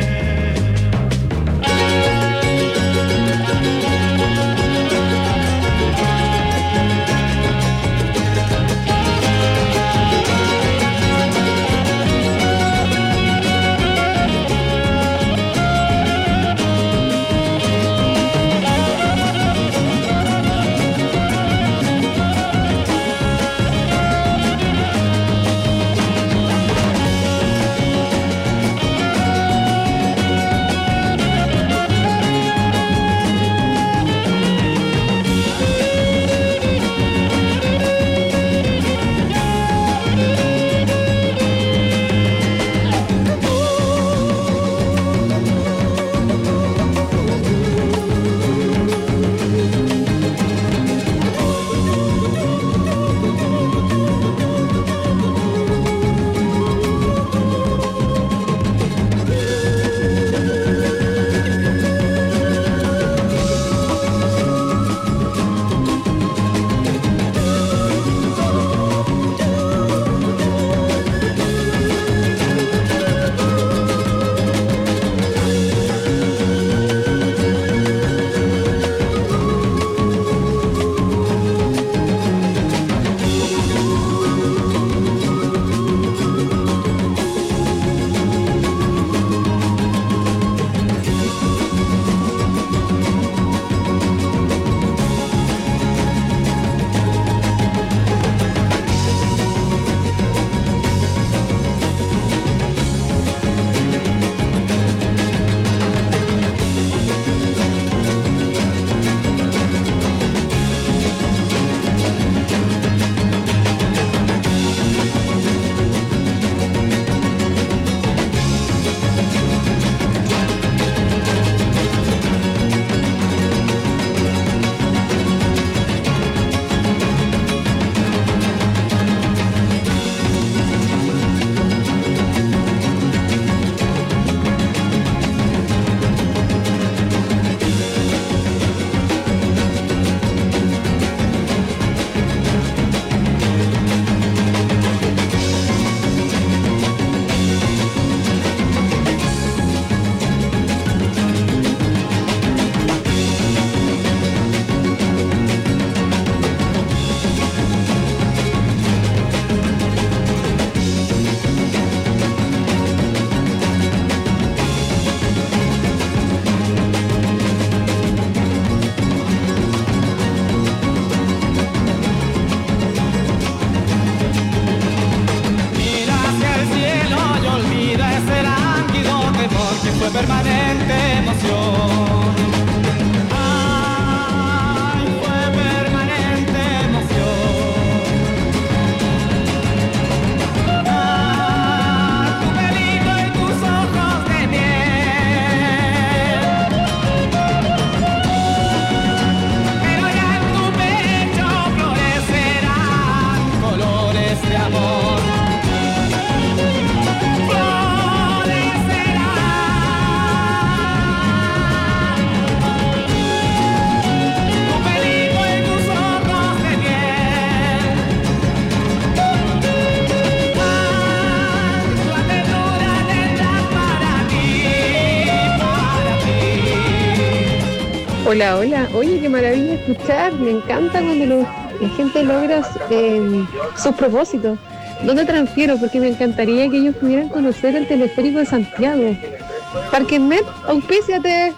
Hola, hola. Oye, qué maravilla escuchar. Me encanta cuando los la gente logra eh, sus propósitos. ¿Dónde transfiero? Porque me encantaría que ellos pudieran conocer el teleférico de Santiago. Parquemet, auspíciate.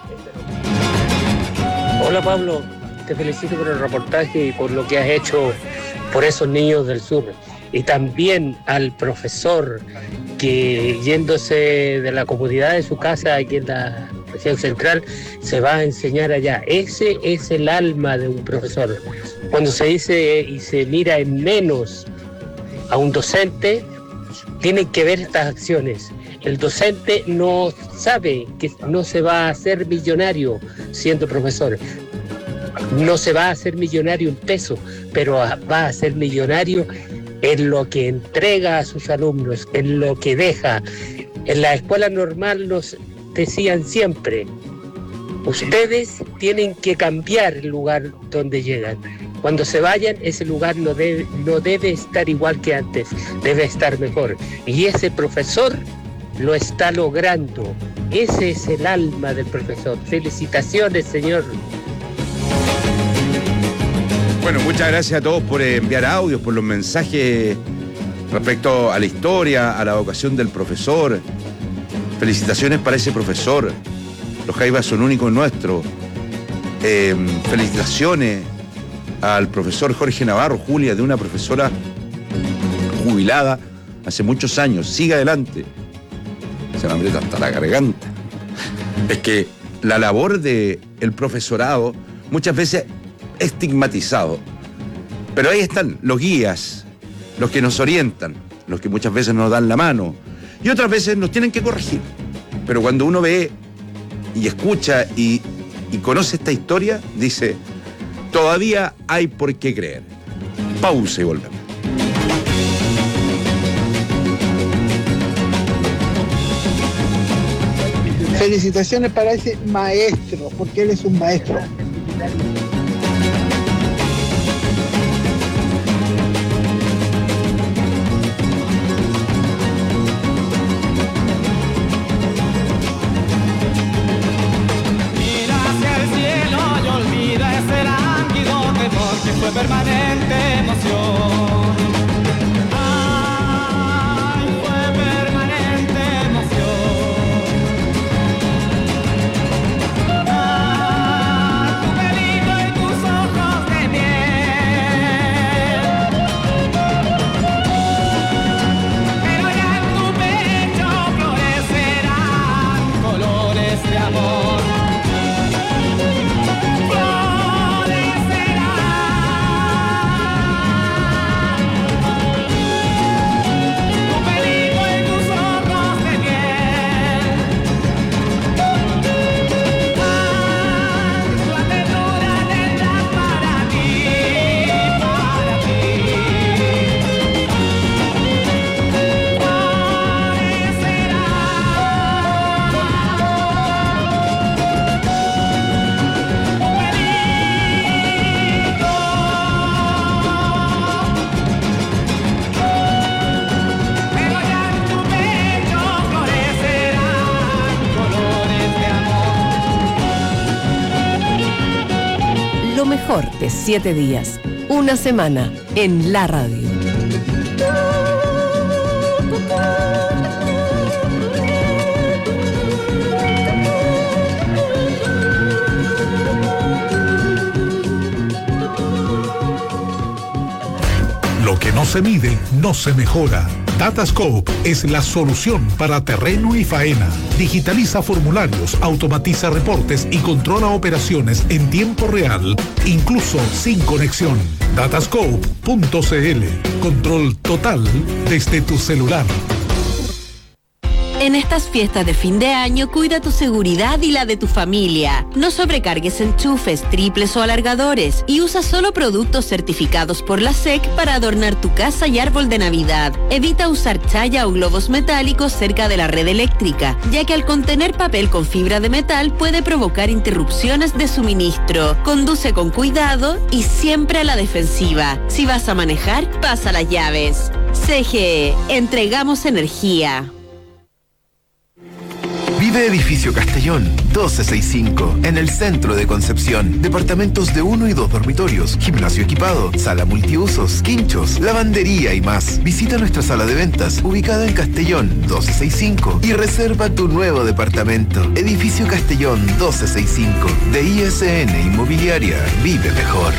Hola Pablo, te felicito por el reportaje y por lo que has hecho por esos niños del sur. Y también al profesor que, yéndose de la comodidad de su casa aquí en la región central, se va a enseñar allá. Ese es el alma de un profesor. Cuando se dice y se mira en menos a un docente, tienen que ver estas acciones. El docente no sabe que no se va a hacer millonario siendo profesor. No se va a hacer millonario en peso, pero va a ser millonario en lo que entrega a sus alumnos, en lo que deja. En la escuela normal nos decían siempre, ustedes tienen que cambiar el lugar donde llegan. Cuando se vayan, ese lugar no debe, no debe estar igual que antes, debe estar mejor. Y ese profesor lo está logrando. Ese es el alma del profesor. Felicitaciones, señor. Bueno, muchas gracias a todos por enviar audios, por los mensajes respecto a la historia, a la vocación del profesor. Felicitaciones para ese profesor. Los Jaivas son únicos nuestros. Eh, felicitaciones al profesor Jorge Navarro, Julia, de una profesora jubilada hace muchos años. Siga adelante. Se me aprieta hasta la garganta. Es que la labor del profesorado muchas veces estigmatizado. Pero ahí están los guías, los que nos orientan, los que muchas veces nos dan la mano y otras veces nos tienen que corregir. Pero cuando uno ve y escucha y, y conoce esta historia, dice, todavía hay por qué creer. Pausa y volvemos. Felicitaciones para ese maestro, porque él es un maestro. Fue permanente emoción. Ay, fue permanente emoción. Ah, tu pelito y tus ojos de miel. Pero ya en tu pecho florecerán colores de amor. De siete días, una semana en la radio. Lo que no se mide, no se mejora. Datascope es la solución para terreno y faena. Digitaliza formularios, automatiza reportes y controla operaciones en tiempo real, incluso sin conexión. datascope punto c l. Control total desde tu celular. En estas fiestas de fin de año, cuida tu seguridad y la de tu familia. No sobrecargues enchufes, triples o alargadores y usa solo productos certificados por la S E C para adornar tu casa y árbol de Navidad. Evita usar chaya o globos metálicos cerca de la red eléctrica, ya que al contener papel con fibra de metal puede provocar interrupciones de suministro. Conduce con cuidado y siempre a la defensiva. Si vas a manejar, pasa las llaves. C G E, entregamos energía. Vive Edificio Castellón, doce sesenta y cinco, en el centro de Concepción. Departamentos de uno y dos dormitorios, gimnasio equipado, sala multiusos, quinchos, lavandería y más. Visita nuestra sala de ventas, ubicada en Castellón, doce sesenta y cinco, y reserva tu nuevo departamento. Edificio Castellón, doce sesenta y cinco, de I S N Inmobiliaria. Vive mejor.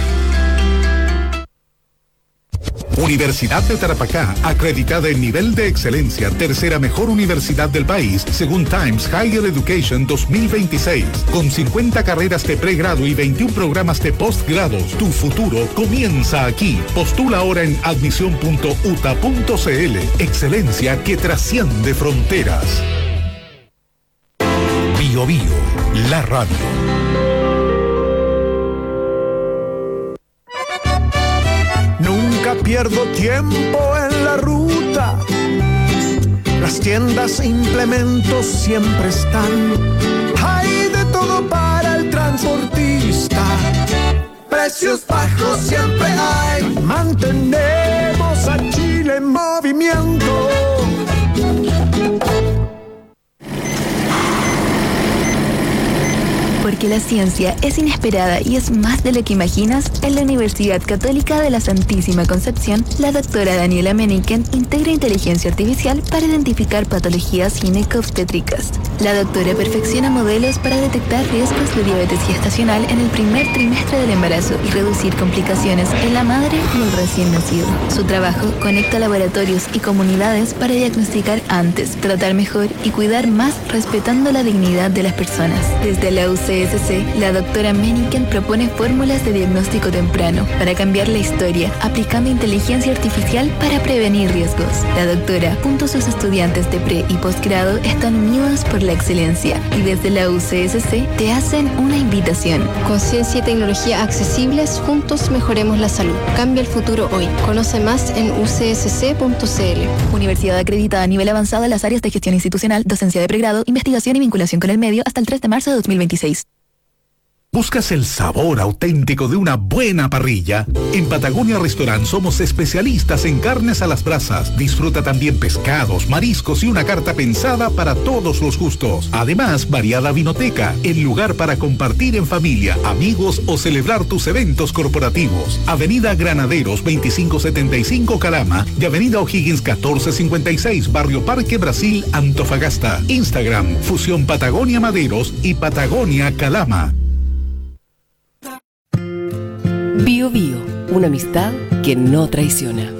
Universidad de Tarapacá, acreditada en nivel de excelencia, tercera mejor universidad del país, según Times Higher Education dos mil veintiséis, con cincuenta carreras de pregrado y veintiún programas de postgrados. Tu futuro comienza aquí. Postula ahora en admisión punto u t a punto c l. Excelencia que trasciende fronteras. Bio Bio, la radio. Nunca pierdo tiempo en la ruta. Las tiendas e implementos siempre están. Hay de todo para el transportista. Precios bajos siempre hay. Mantenemos a Chile en movimiento. Porque la ciencia es inesperada y es más de lo que imaginas, en la Universidad Católica de la Santísima Concepción, la doctora Daniela Meniken integra inteligencia artificial para identificar patologías gineco-obstétricas. La doctora perfecciona modelos para detectar riesgos de diabetes gestacional en el primer trimestre del embarazo y reducir complicaciones en la madre y el recién nacido. Su trabajo conecta laboratorios y comunidades para diagnosticar antes, tratar mejor y cuidar más, respetando la dignidad de las personas. Desde la U C S C, la doctora Meniken propone fórmulas de diagnóstico temprano para cambiar la historia, aplicando inteligencia artificial para prevenir riesgos. La doctora, junto a sus estudiantes de pre y posgrado, están unidos por la excelencia y desde la U C S C te hacen una invitación. Con ciencia y tecnología accesibles, juntos mejoremos la salud. Cambia el futuro hoy. Conoce más en u c s c punto c l. Universidad acreditada a nivel avanzado en las áreas de gestión institucional, docencia de pregrado, investigación y vinculación con el medio hasta el tres de marzo de dos mil veintiséis. ¿Buscas el sabor auténtico de una buena parrilla? En Patagonia Restaurant somos especialistas en carnes a las brasas. Disfruta también pescados, mariscos y una carta pensada para todos los gustos. Además, variada vinoteca, el lugar para compartir en familia, amigos o celebrar tus eventos corporativos. Avenida Granaderos veinticinco setenta y cinco Calama y Avenida O'Higgins catorce cincuenta y seis Barrio Parque Brasil, Antofagasta. Instagram, Fusión Patagonia Maderos y Patagonia Calama. Bio Bio, una amistad que no traiciona.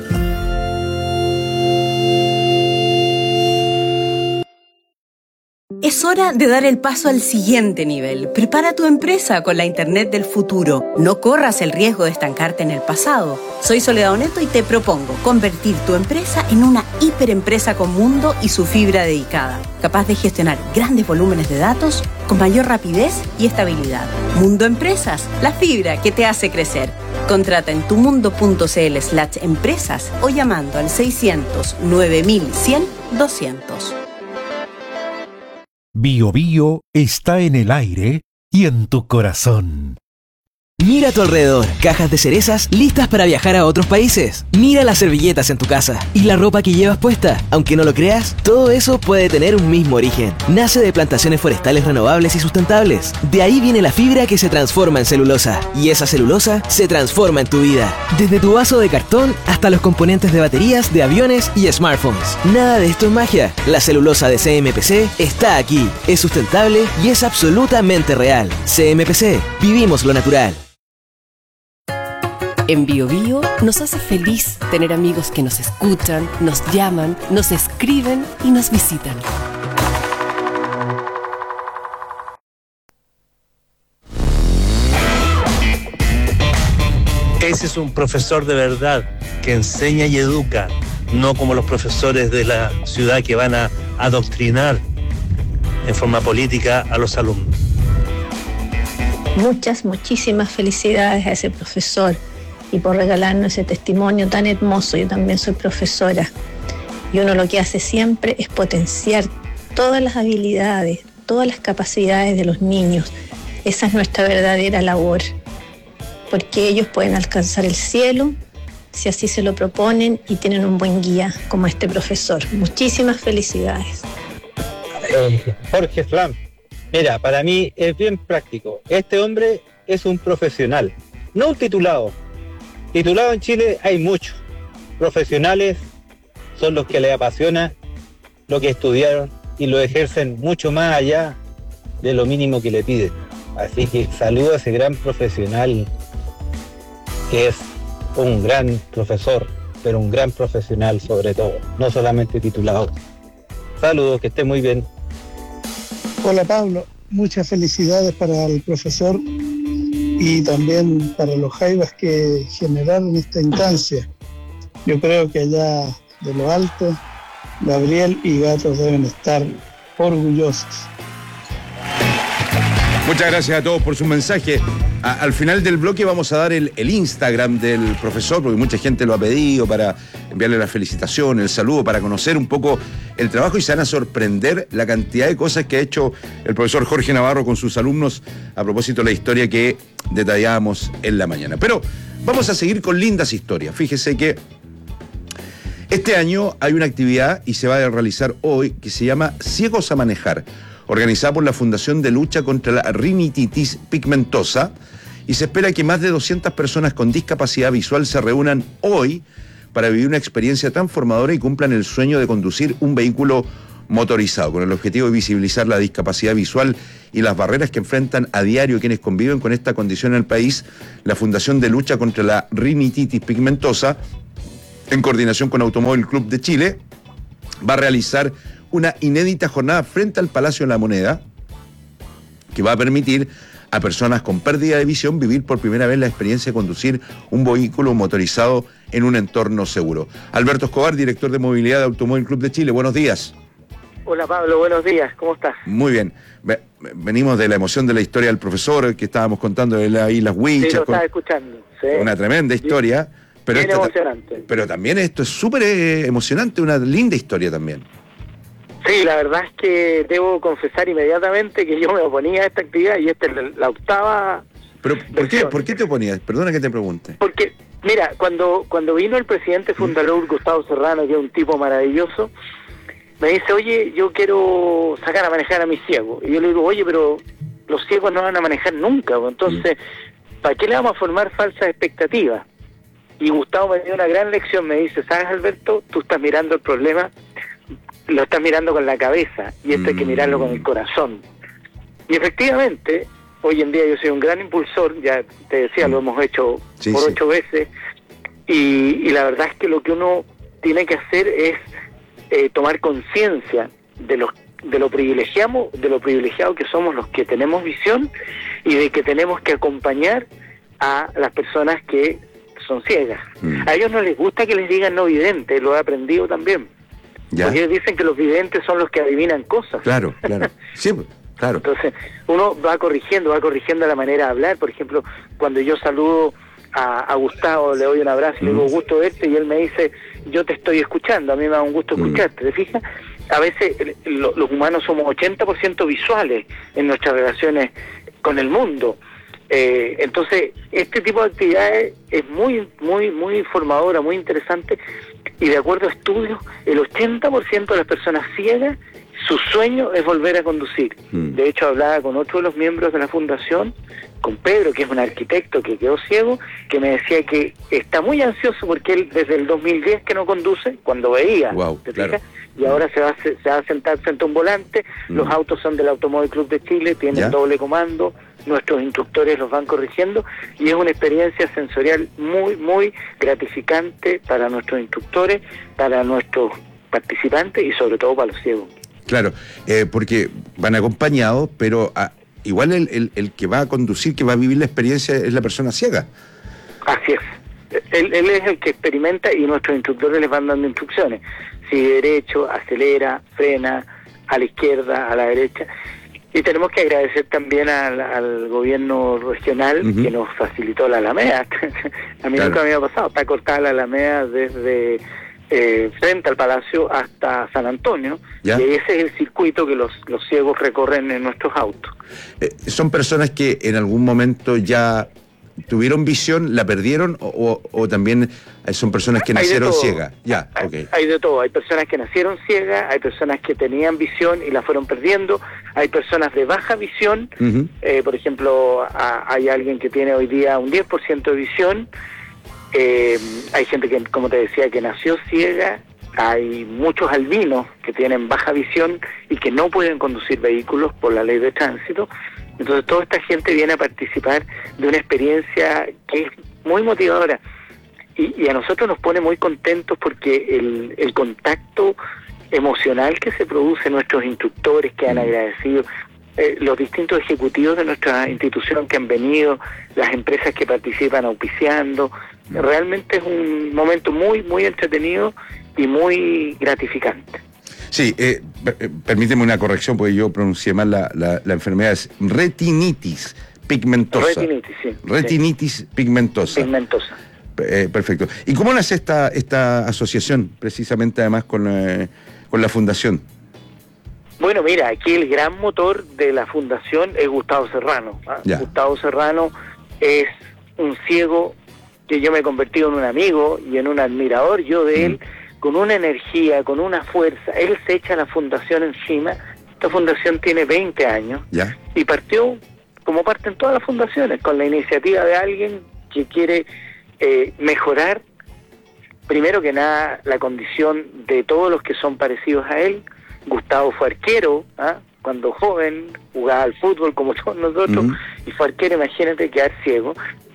Es hora de dar el paso al siguiente nivel. Prepara tu empresa con la Internet del futuro. No corras el riesgo de estancarte en el pasado. Soy Soledad Oneto y te propongo convertir tu empresa en una hiperempresa con Mundo y su fibra dedicada, capaz de gestionar grandes volúmenes de datos con mayor rapidez y estabilidad. Mundo Empresas, la fibra que te hace crecer. Contrata en tumundo.cl slash empresas o llamando al seiscientos nueve mil cien doscientos. Bio Bio está en el aire y en tu corazón. Mira a tu alrededor, cajas de cerezas listas para viajar a otros países. Mira las servilletas en tu casa y la ropa que llevas puesta. Aunque no lo creas, todo eso puede tener un mismo origen. Nace de plantaciones forestales renovables y sustentables. De ahí viene la fibra que se transforma en celulosa. Y esa celulosa se transforma en tu vida. Desde tu vaso de cartón hasta los componentes de baterías de aviones y smartphones. Nada de esto es magia. La celulosa de C M P C está aquí. Es sustentable y es absolutamente real. C M P C. Vivimos lo natural. En Bio Bio nos hace feliz tener amigos que nos escuchan, nos llaman, nos escriben y nos visitan. Ese es un profesor de verdad que enseña y educa, no como los profesores de la ciudad que van a adoctrinar en forma política a los alumnos. Muchas, muchísimas felicidades a ese profesor y por regalarnos ese testimonio tan hermoso. Yo también soy profesora y uno lo que hace siempre es potenciar todas las habilidades, todas las capacidades de los niños. Esa es nuestra verdadera labor, porque ellos pueden alcanzar el cielo si así se lo proponen y tienen un buen guía como este profesor. Muchísimas felicidades. Eh, Jorge Flam. Mira, para mí es bien práctico. Este hombre es un profesional, no un titulado. Titulados en Chile hay muchos. Profesionales son los que les apasiona lo que estudiaron y lo ejercen mucho más allá de lo mínimo que le piden. Así que saludo a ese gran profesional que es un gran profesor, pero un gran profesional sobre todo, no solamente titulado. Saludos, que esté muy bien. Hola Pablo, muchas felicidades para el profesor y también para los jaivas que generaron esta instancia. Yo creo que allá de lo alto, Gabriel y Gatos deben estar orgullosos. Muchas gracias a todos por su mensaje. A, al final del bloque vamos a dar el, el Instagram del profesor, porque mucha gente lo ha pedido para enviarle la felicitación, el saludo, para conocer un poco el trabajo, y se van a sorprender la cantidad de cosas que ha hecho el profesor Jorge Navarro con sus alumnos a propósito de la historia que detallábamos en la mañana. Pero vamos a seguir con lindas historias. Fíjese que este año hay una actividad y se va a realizar hoy que se llama Ciegos a Manejar, organizada por la Fundación de Lucha contra la Rinitis Pigmentosa, y se espera que más de doscientas personas con discapacidad visual se reúnan hoy para vivir una experiencia transformadora y cumplan el sueño de conducir un vehículo motorizado, con el objetivo de visibilizar la discapacidad visual y las barreras que enfrentan a diario quienes conviven con esta condición en el país. La Fundación de Lucha contra la Rinitis Pigmentosa, en coordinación con Automóvil Club de Chile, va a realizar una inédita jornada frente al Palacio de la Moneda, que va a permitir a personas con pérdida de visión vivir por primera vez la experiencia de conducir un vehículo motorizado en un entorno seguro. Alberto Escobar, director de movilidad de Automóvil Club de Chile, buenos días. Hola Pablo, buenos días, ¿cómo estás? Muy bien. Venimos de la emoción de la historia del profesor que estábamos contando de las Islas Huichas. Sí, lo con... estaba escuchando. Sí. Una tremenda historia. Pero, Bien esta... emocionante. pero también esto es súper eh, emocionante, una linda historia también. Sí, la verdad es que debo confesar inmediatamente que yo me oponía a esta actividad y esta es la, la octava. Pero ¿por qué, ¿por qué te oponías? Perdona que te pregunte. Porque, mira, cuando cuando vino el presidente fundador Gustavo Serrano, que es un tipo maravilloso, me dice, oye, yo quiero sacar a manejar a mis ciegos. Y yo le digo, oye, pero los ciegos no van a manejar nunca, entonces, ¿para qué le vamos a formar falsas expectativas? Y Gustavo me dio una gran lección, me dice, ¿sabes, Alberto? Tú estás mirando el problema, lo estás mirando con la cabeza, y esto mm. hay que mirarlo con el corazón. Y efectivamente, hoy en día yo soy un gran impulsor, ya te decía, mm. lo hemos hecho sí, por sí. ocho veces, y, y la verdad es que lo que uno tiene que hacer es eh, tomar conciencia de los de lo privilegiamos, de lo privilegiado que somos los que tenemos visión, y de que tenemos que acompañar a las personas que son ciegas. Mm. A ellos no les gusta que les digan no vidente, lo he aprendido también. ¿Ya? Porque ellos dicen que los videntes son los que adivinan cosas. Claro, claro. Sí, claro. Entonces, uno va corrigiendo, va corrigiendo la manera de hablar. Por ejemplo, cuando yo saludo a, a Gustavo, le doy un abrazo y mm. le digo, gusto verte, y él me dice, yo te estoy escuchando, a mí me da un gusto mm. escucharte, ¿te fijas? A veces lo, los humanos somos ochenta por ciento visuales en nuestras relaciones con el mundo. Eh, entonces, este tipo de actividades es muy, muy, muy formadora, muy interesante, y de acuerdo a estudios, el ochenta por ciento de las personas ciegas, su sueño es volver a conducir. Mm. De hecho, hablaba con otro de los miembros de la fundación, con Pedro, que es un arquitecto que quedó ciego, que me decía que está muy ansioso porque él desde el dos mil diez que no conduce, cuando veía, wow, ¿te claro. fijas? Y ahora se va, a, se va a sentar frente a un volante, mm. los autos son del Automóvil Club de Chile, tienen ¿Ya? doble comando, nuestros instructores los van corrigiendo, y es una experiencia sensorial muy, muy gratificante para nuestros instructores, para nuestros participantes y sobre todo para los ciegos. Claro, eh, porque van acompañados, pero a, igual el, el, el que va a conducir, que va a vivir la experiencia es la persona ciega. Así es. Él, él es el que experimenta y nuestros instructores les van dando instrucciones. Si derecho, acelera, frena, a la izquierda, a la derecha. Y tenemos que agradecer también al, al gobierno regional uh-huh. que nos facilitó la Alameda. A mí claro. nunca me había pasado. Está cortada la Alameda desde eh, frente al Palacio hasta San Antonio. ¿Ya? Y ese es el circuito que los, los ciegos recorren en nuestros autos. Eh, son personas que en algún momento ya tuvieron visión, la perdieron o, o, o también son personas que Hay de nacieron todo. ciegas. Ya, Hay, ok. hay de todo, hay personas que nacieron ciegas, hay personas que tenían visión y la fueron perdiendo, hay personas de baja visión, Ujú. eh, por ejemplo, a- hay alguien que tiene hoy día un diez por ciento de visión, eh, hay gente que, como te decía, que nació ciega, hay muchos albinos que tienen baja visión y que no pueden conducir vehículos por la ley de tránsito. Entonces toda esta gente viene a participar de una experiencia que es muy motivadora. Y, y a nosotros nos pone muy contentos porque el, el contacto emocional que se produce en nuestros instructores que han agradecido, eh, los distintos ejecutivos de nuestra institución que han venido, las empresas que participan auspiciando, realmente es un momento muy, muy entretenido y muy gratificante. Sí, eh, per- eh, permíteme una corrección porque yo pronuncié mal la, la, la enfermedad, es retinitis pigmentosa. Retinitis, sí. Retinitis Sí. pigmentosa. Pigmentosa. Eh, perfecto. ¿Y cómo nace esta, esta asociación, precisamente además con, eh, con la fundación? Bueno, mira, aquí el gran motor de la fundación es Gustavo Serrano. ¿ah? Ya. Gustavo Serrano es un ciego que yo me he convertido en un amigo y en un admirador yo de él, con una energía, con una fuerza. Él se echa la fundación encima. Esta fundación tiene veinte años ¿Ya? y partió, como parten todas las fundaciones, con la iniciativa de alguien que quiere eh, mejorar, primero que nada, la condición de todos los que son parecidos a él. Gustavo fue arquero, ¿ah? Cuando joven, jugaba al fútbol como todos nosotros, Ujú. y fue arquero, imagínate, quedar ciego.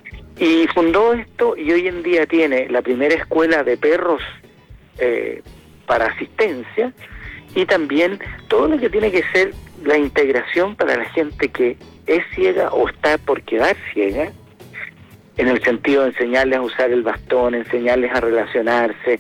Y fundó esto y hoy en día tiene la primera escuela de perros eh, para asistencia y también todo lo que tiene que ser la integración para la gente que es ciega o está por quedar ciega, en el sentido de enseñarles a usar el bastón, enseñarles a relacionarse,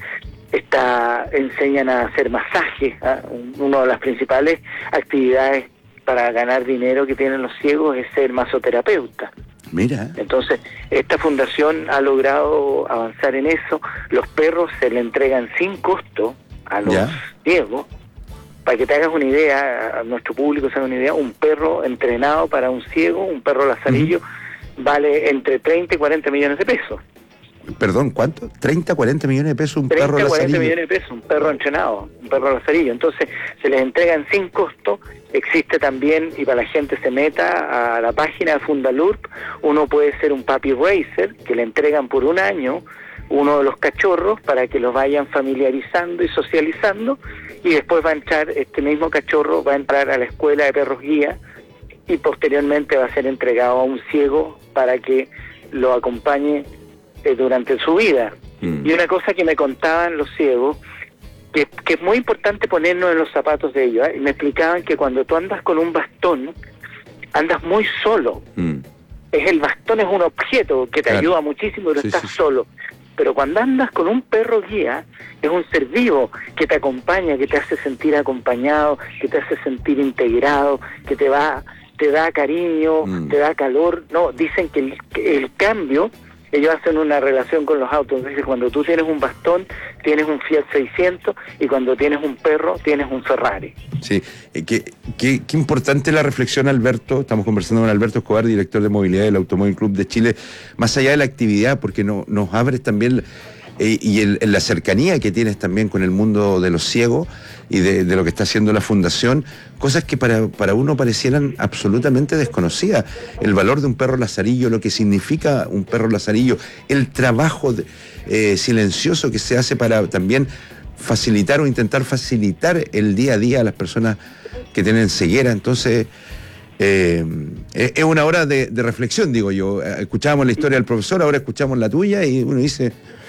está, enseñan a hacer masajes, ¿ah? Una de las principales actividades para ganar dinero que tienen los ciegos es ser masoterapeuta. Mira. Entonces, esta fundación ha logrado avanzar en eso. Los perros se le entregan sin costo a los Ya. ciegos. Para que te hagas una idea, a nuestro público se haga una idea, un perro entrenado para un ciego, un perro lazarillo, vale entre treinta y cuarenta millones de pesos. Perdón, ¿cuánto? ¿treinta, cuarenta millones de pesos un treinta, perro cuarenta lazarillo? millones de pesos, un perro entrenado, un perro lazarillo. Entonces, se les entregan sin costo. Existe también, y para la gente se meta a la página de Fundalurp, uno puede ser un puppy racer, que le entregan por un año uno de los cachorros para que los vayan familiarizando y socializando, y después va a entrar, este mismo cachorro va a entrar a la escuela de perros guía, y posteriormente va a ser entregado a un ciego para que lo acompañe eh, durante su vida. Mm. Y una cosa que me contaban los ciegos, que, que es muy importante ponernos en los zapatos de ellos, ¿eh? Y me explicaban que cuando tú andas con un bastón, andas muy solo. Mm. Es el bastón es un objeto que te Claro. ayuda muchísimo, pero Sí, estás sí, sí. solo. Pero cuando andas con un perro guía, es un ser vivo que te acompaña, que te hace sentir acompañado, que te hace sentir integrado, que te va, te da cariño, Mm. te da calor. No, dicen que el, que el cambio, ellos hacen una relación con los autos. Dicen, cuando tú tienes un bastón, tienes un Fiat seiscientos, y cuando tienes un perro, tienes un Ferrari. Sí, eh, qué, qué, qué importante la reflexión, Alberto. Estamos conversando con Alberto Escobar, director de movilidad del Automóvil Club de Chile, más allá de la actividad, porque no, nos abres también eh, y el, la cercanía que tienes también con el mundo de los ciegos y de, de lo que está haciendo la Fundación, cosas que para, para uno parecieran absolutamente desconocidas. El valor de un perro lazarillo, lo que significa un perro lazarillo, el trabajo de, eh, silencioso que se hace para también facilitar o intentar facilitar el día a día a las personas que tienen ceguera. Entonces, eh, es es una hora de, de reflexión, digo yo. Escuchábamos la historia del profesor, ahora escuchamos la tuya y uno dice...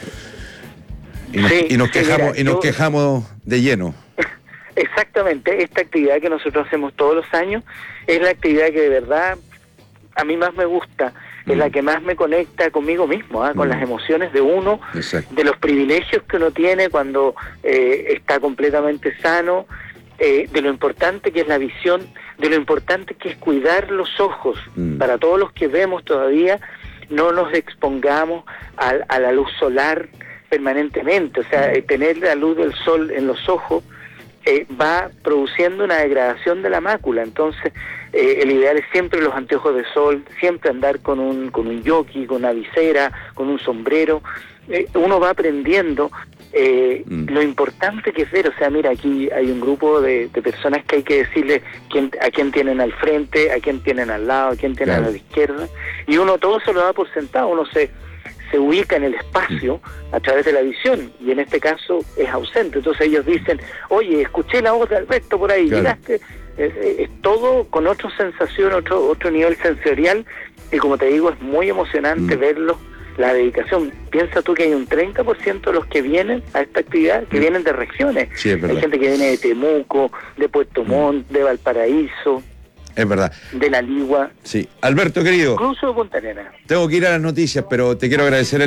Y nos, Sí, y nos sí, quejamos, mira, y nos yo- quejamos de lleno. Exactamente, esta actividad que nosotros hacemos todos los años es la actividad que de verdad a mí más me gusta, es la que más me conecta conmigo mismo, ¿ah? Con Mm. las emociones de uno, Exacto. de los privilegios que uno tiene cuando eh, está completamente sano, eh, de lo importante que es la visión, de lo importante que es cuidar los ojos. Mm. Para todos los que vemos todavía, no nos expongamos a, a la luz solar permanentemente, o sea, eh, tener la luz del sol en los ojos eh, va produciendo una degradación de la mácula. Entonces, eh, el ideal es siempre los anteojos de sol, siempre andar con un con un jockey, con una visera, con un sombrero. Eh, uno va aprendiendo eh, mm. lo importante que es ver. O sea, mira, aquí hay un grupo de, de personas que hay que decirle quién, a quién tienen al frente, a quién tienen al lado, a quién tienen claro. a la izquierda, y uno todo se lo da por sentado. Uno se se ubica en el espacio a través de la visión, y en este caso es ausente. Entonces ellos dicen, oye, escuché la voz de Alberto por ahí, claro. miraste, es, es todo con otra sensación, otro otro nivel sensorial, y como te digo, es muy emocionante mm. verlo, la dedicación. Piensa tú que hay un treinta por ciento de los que vienen a esta actividad, que mm. vienen de regiones. Sí, es verdad. Hay gente que viene de Temuco, de Puerto Montt, mm. de Valparaíso, es verdad. de La Ligua. Sí. Alberto, querido. Incluso de Punta Arenas. Tengo que ir a las noticias, pero te quiero agradecer el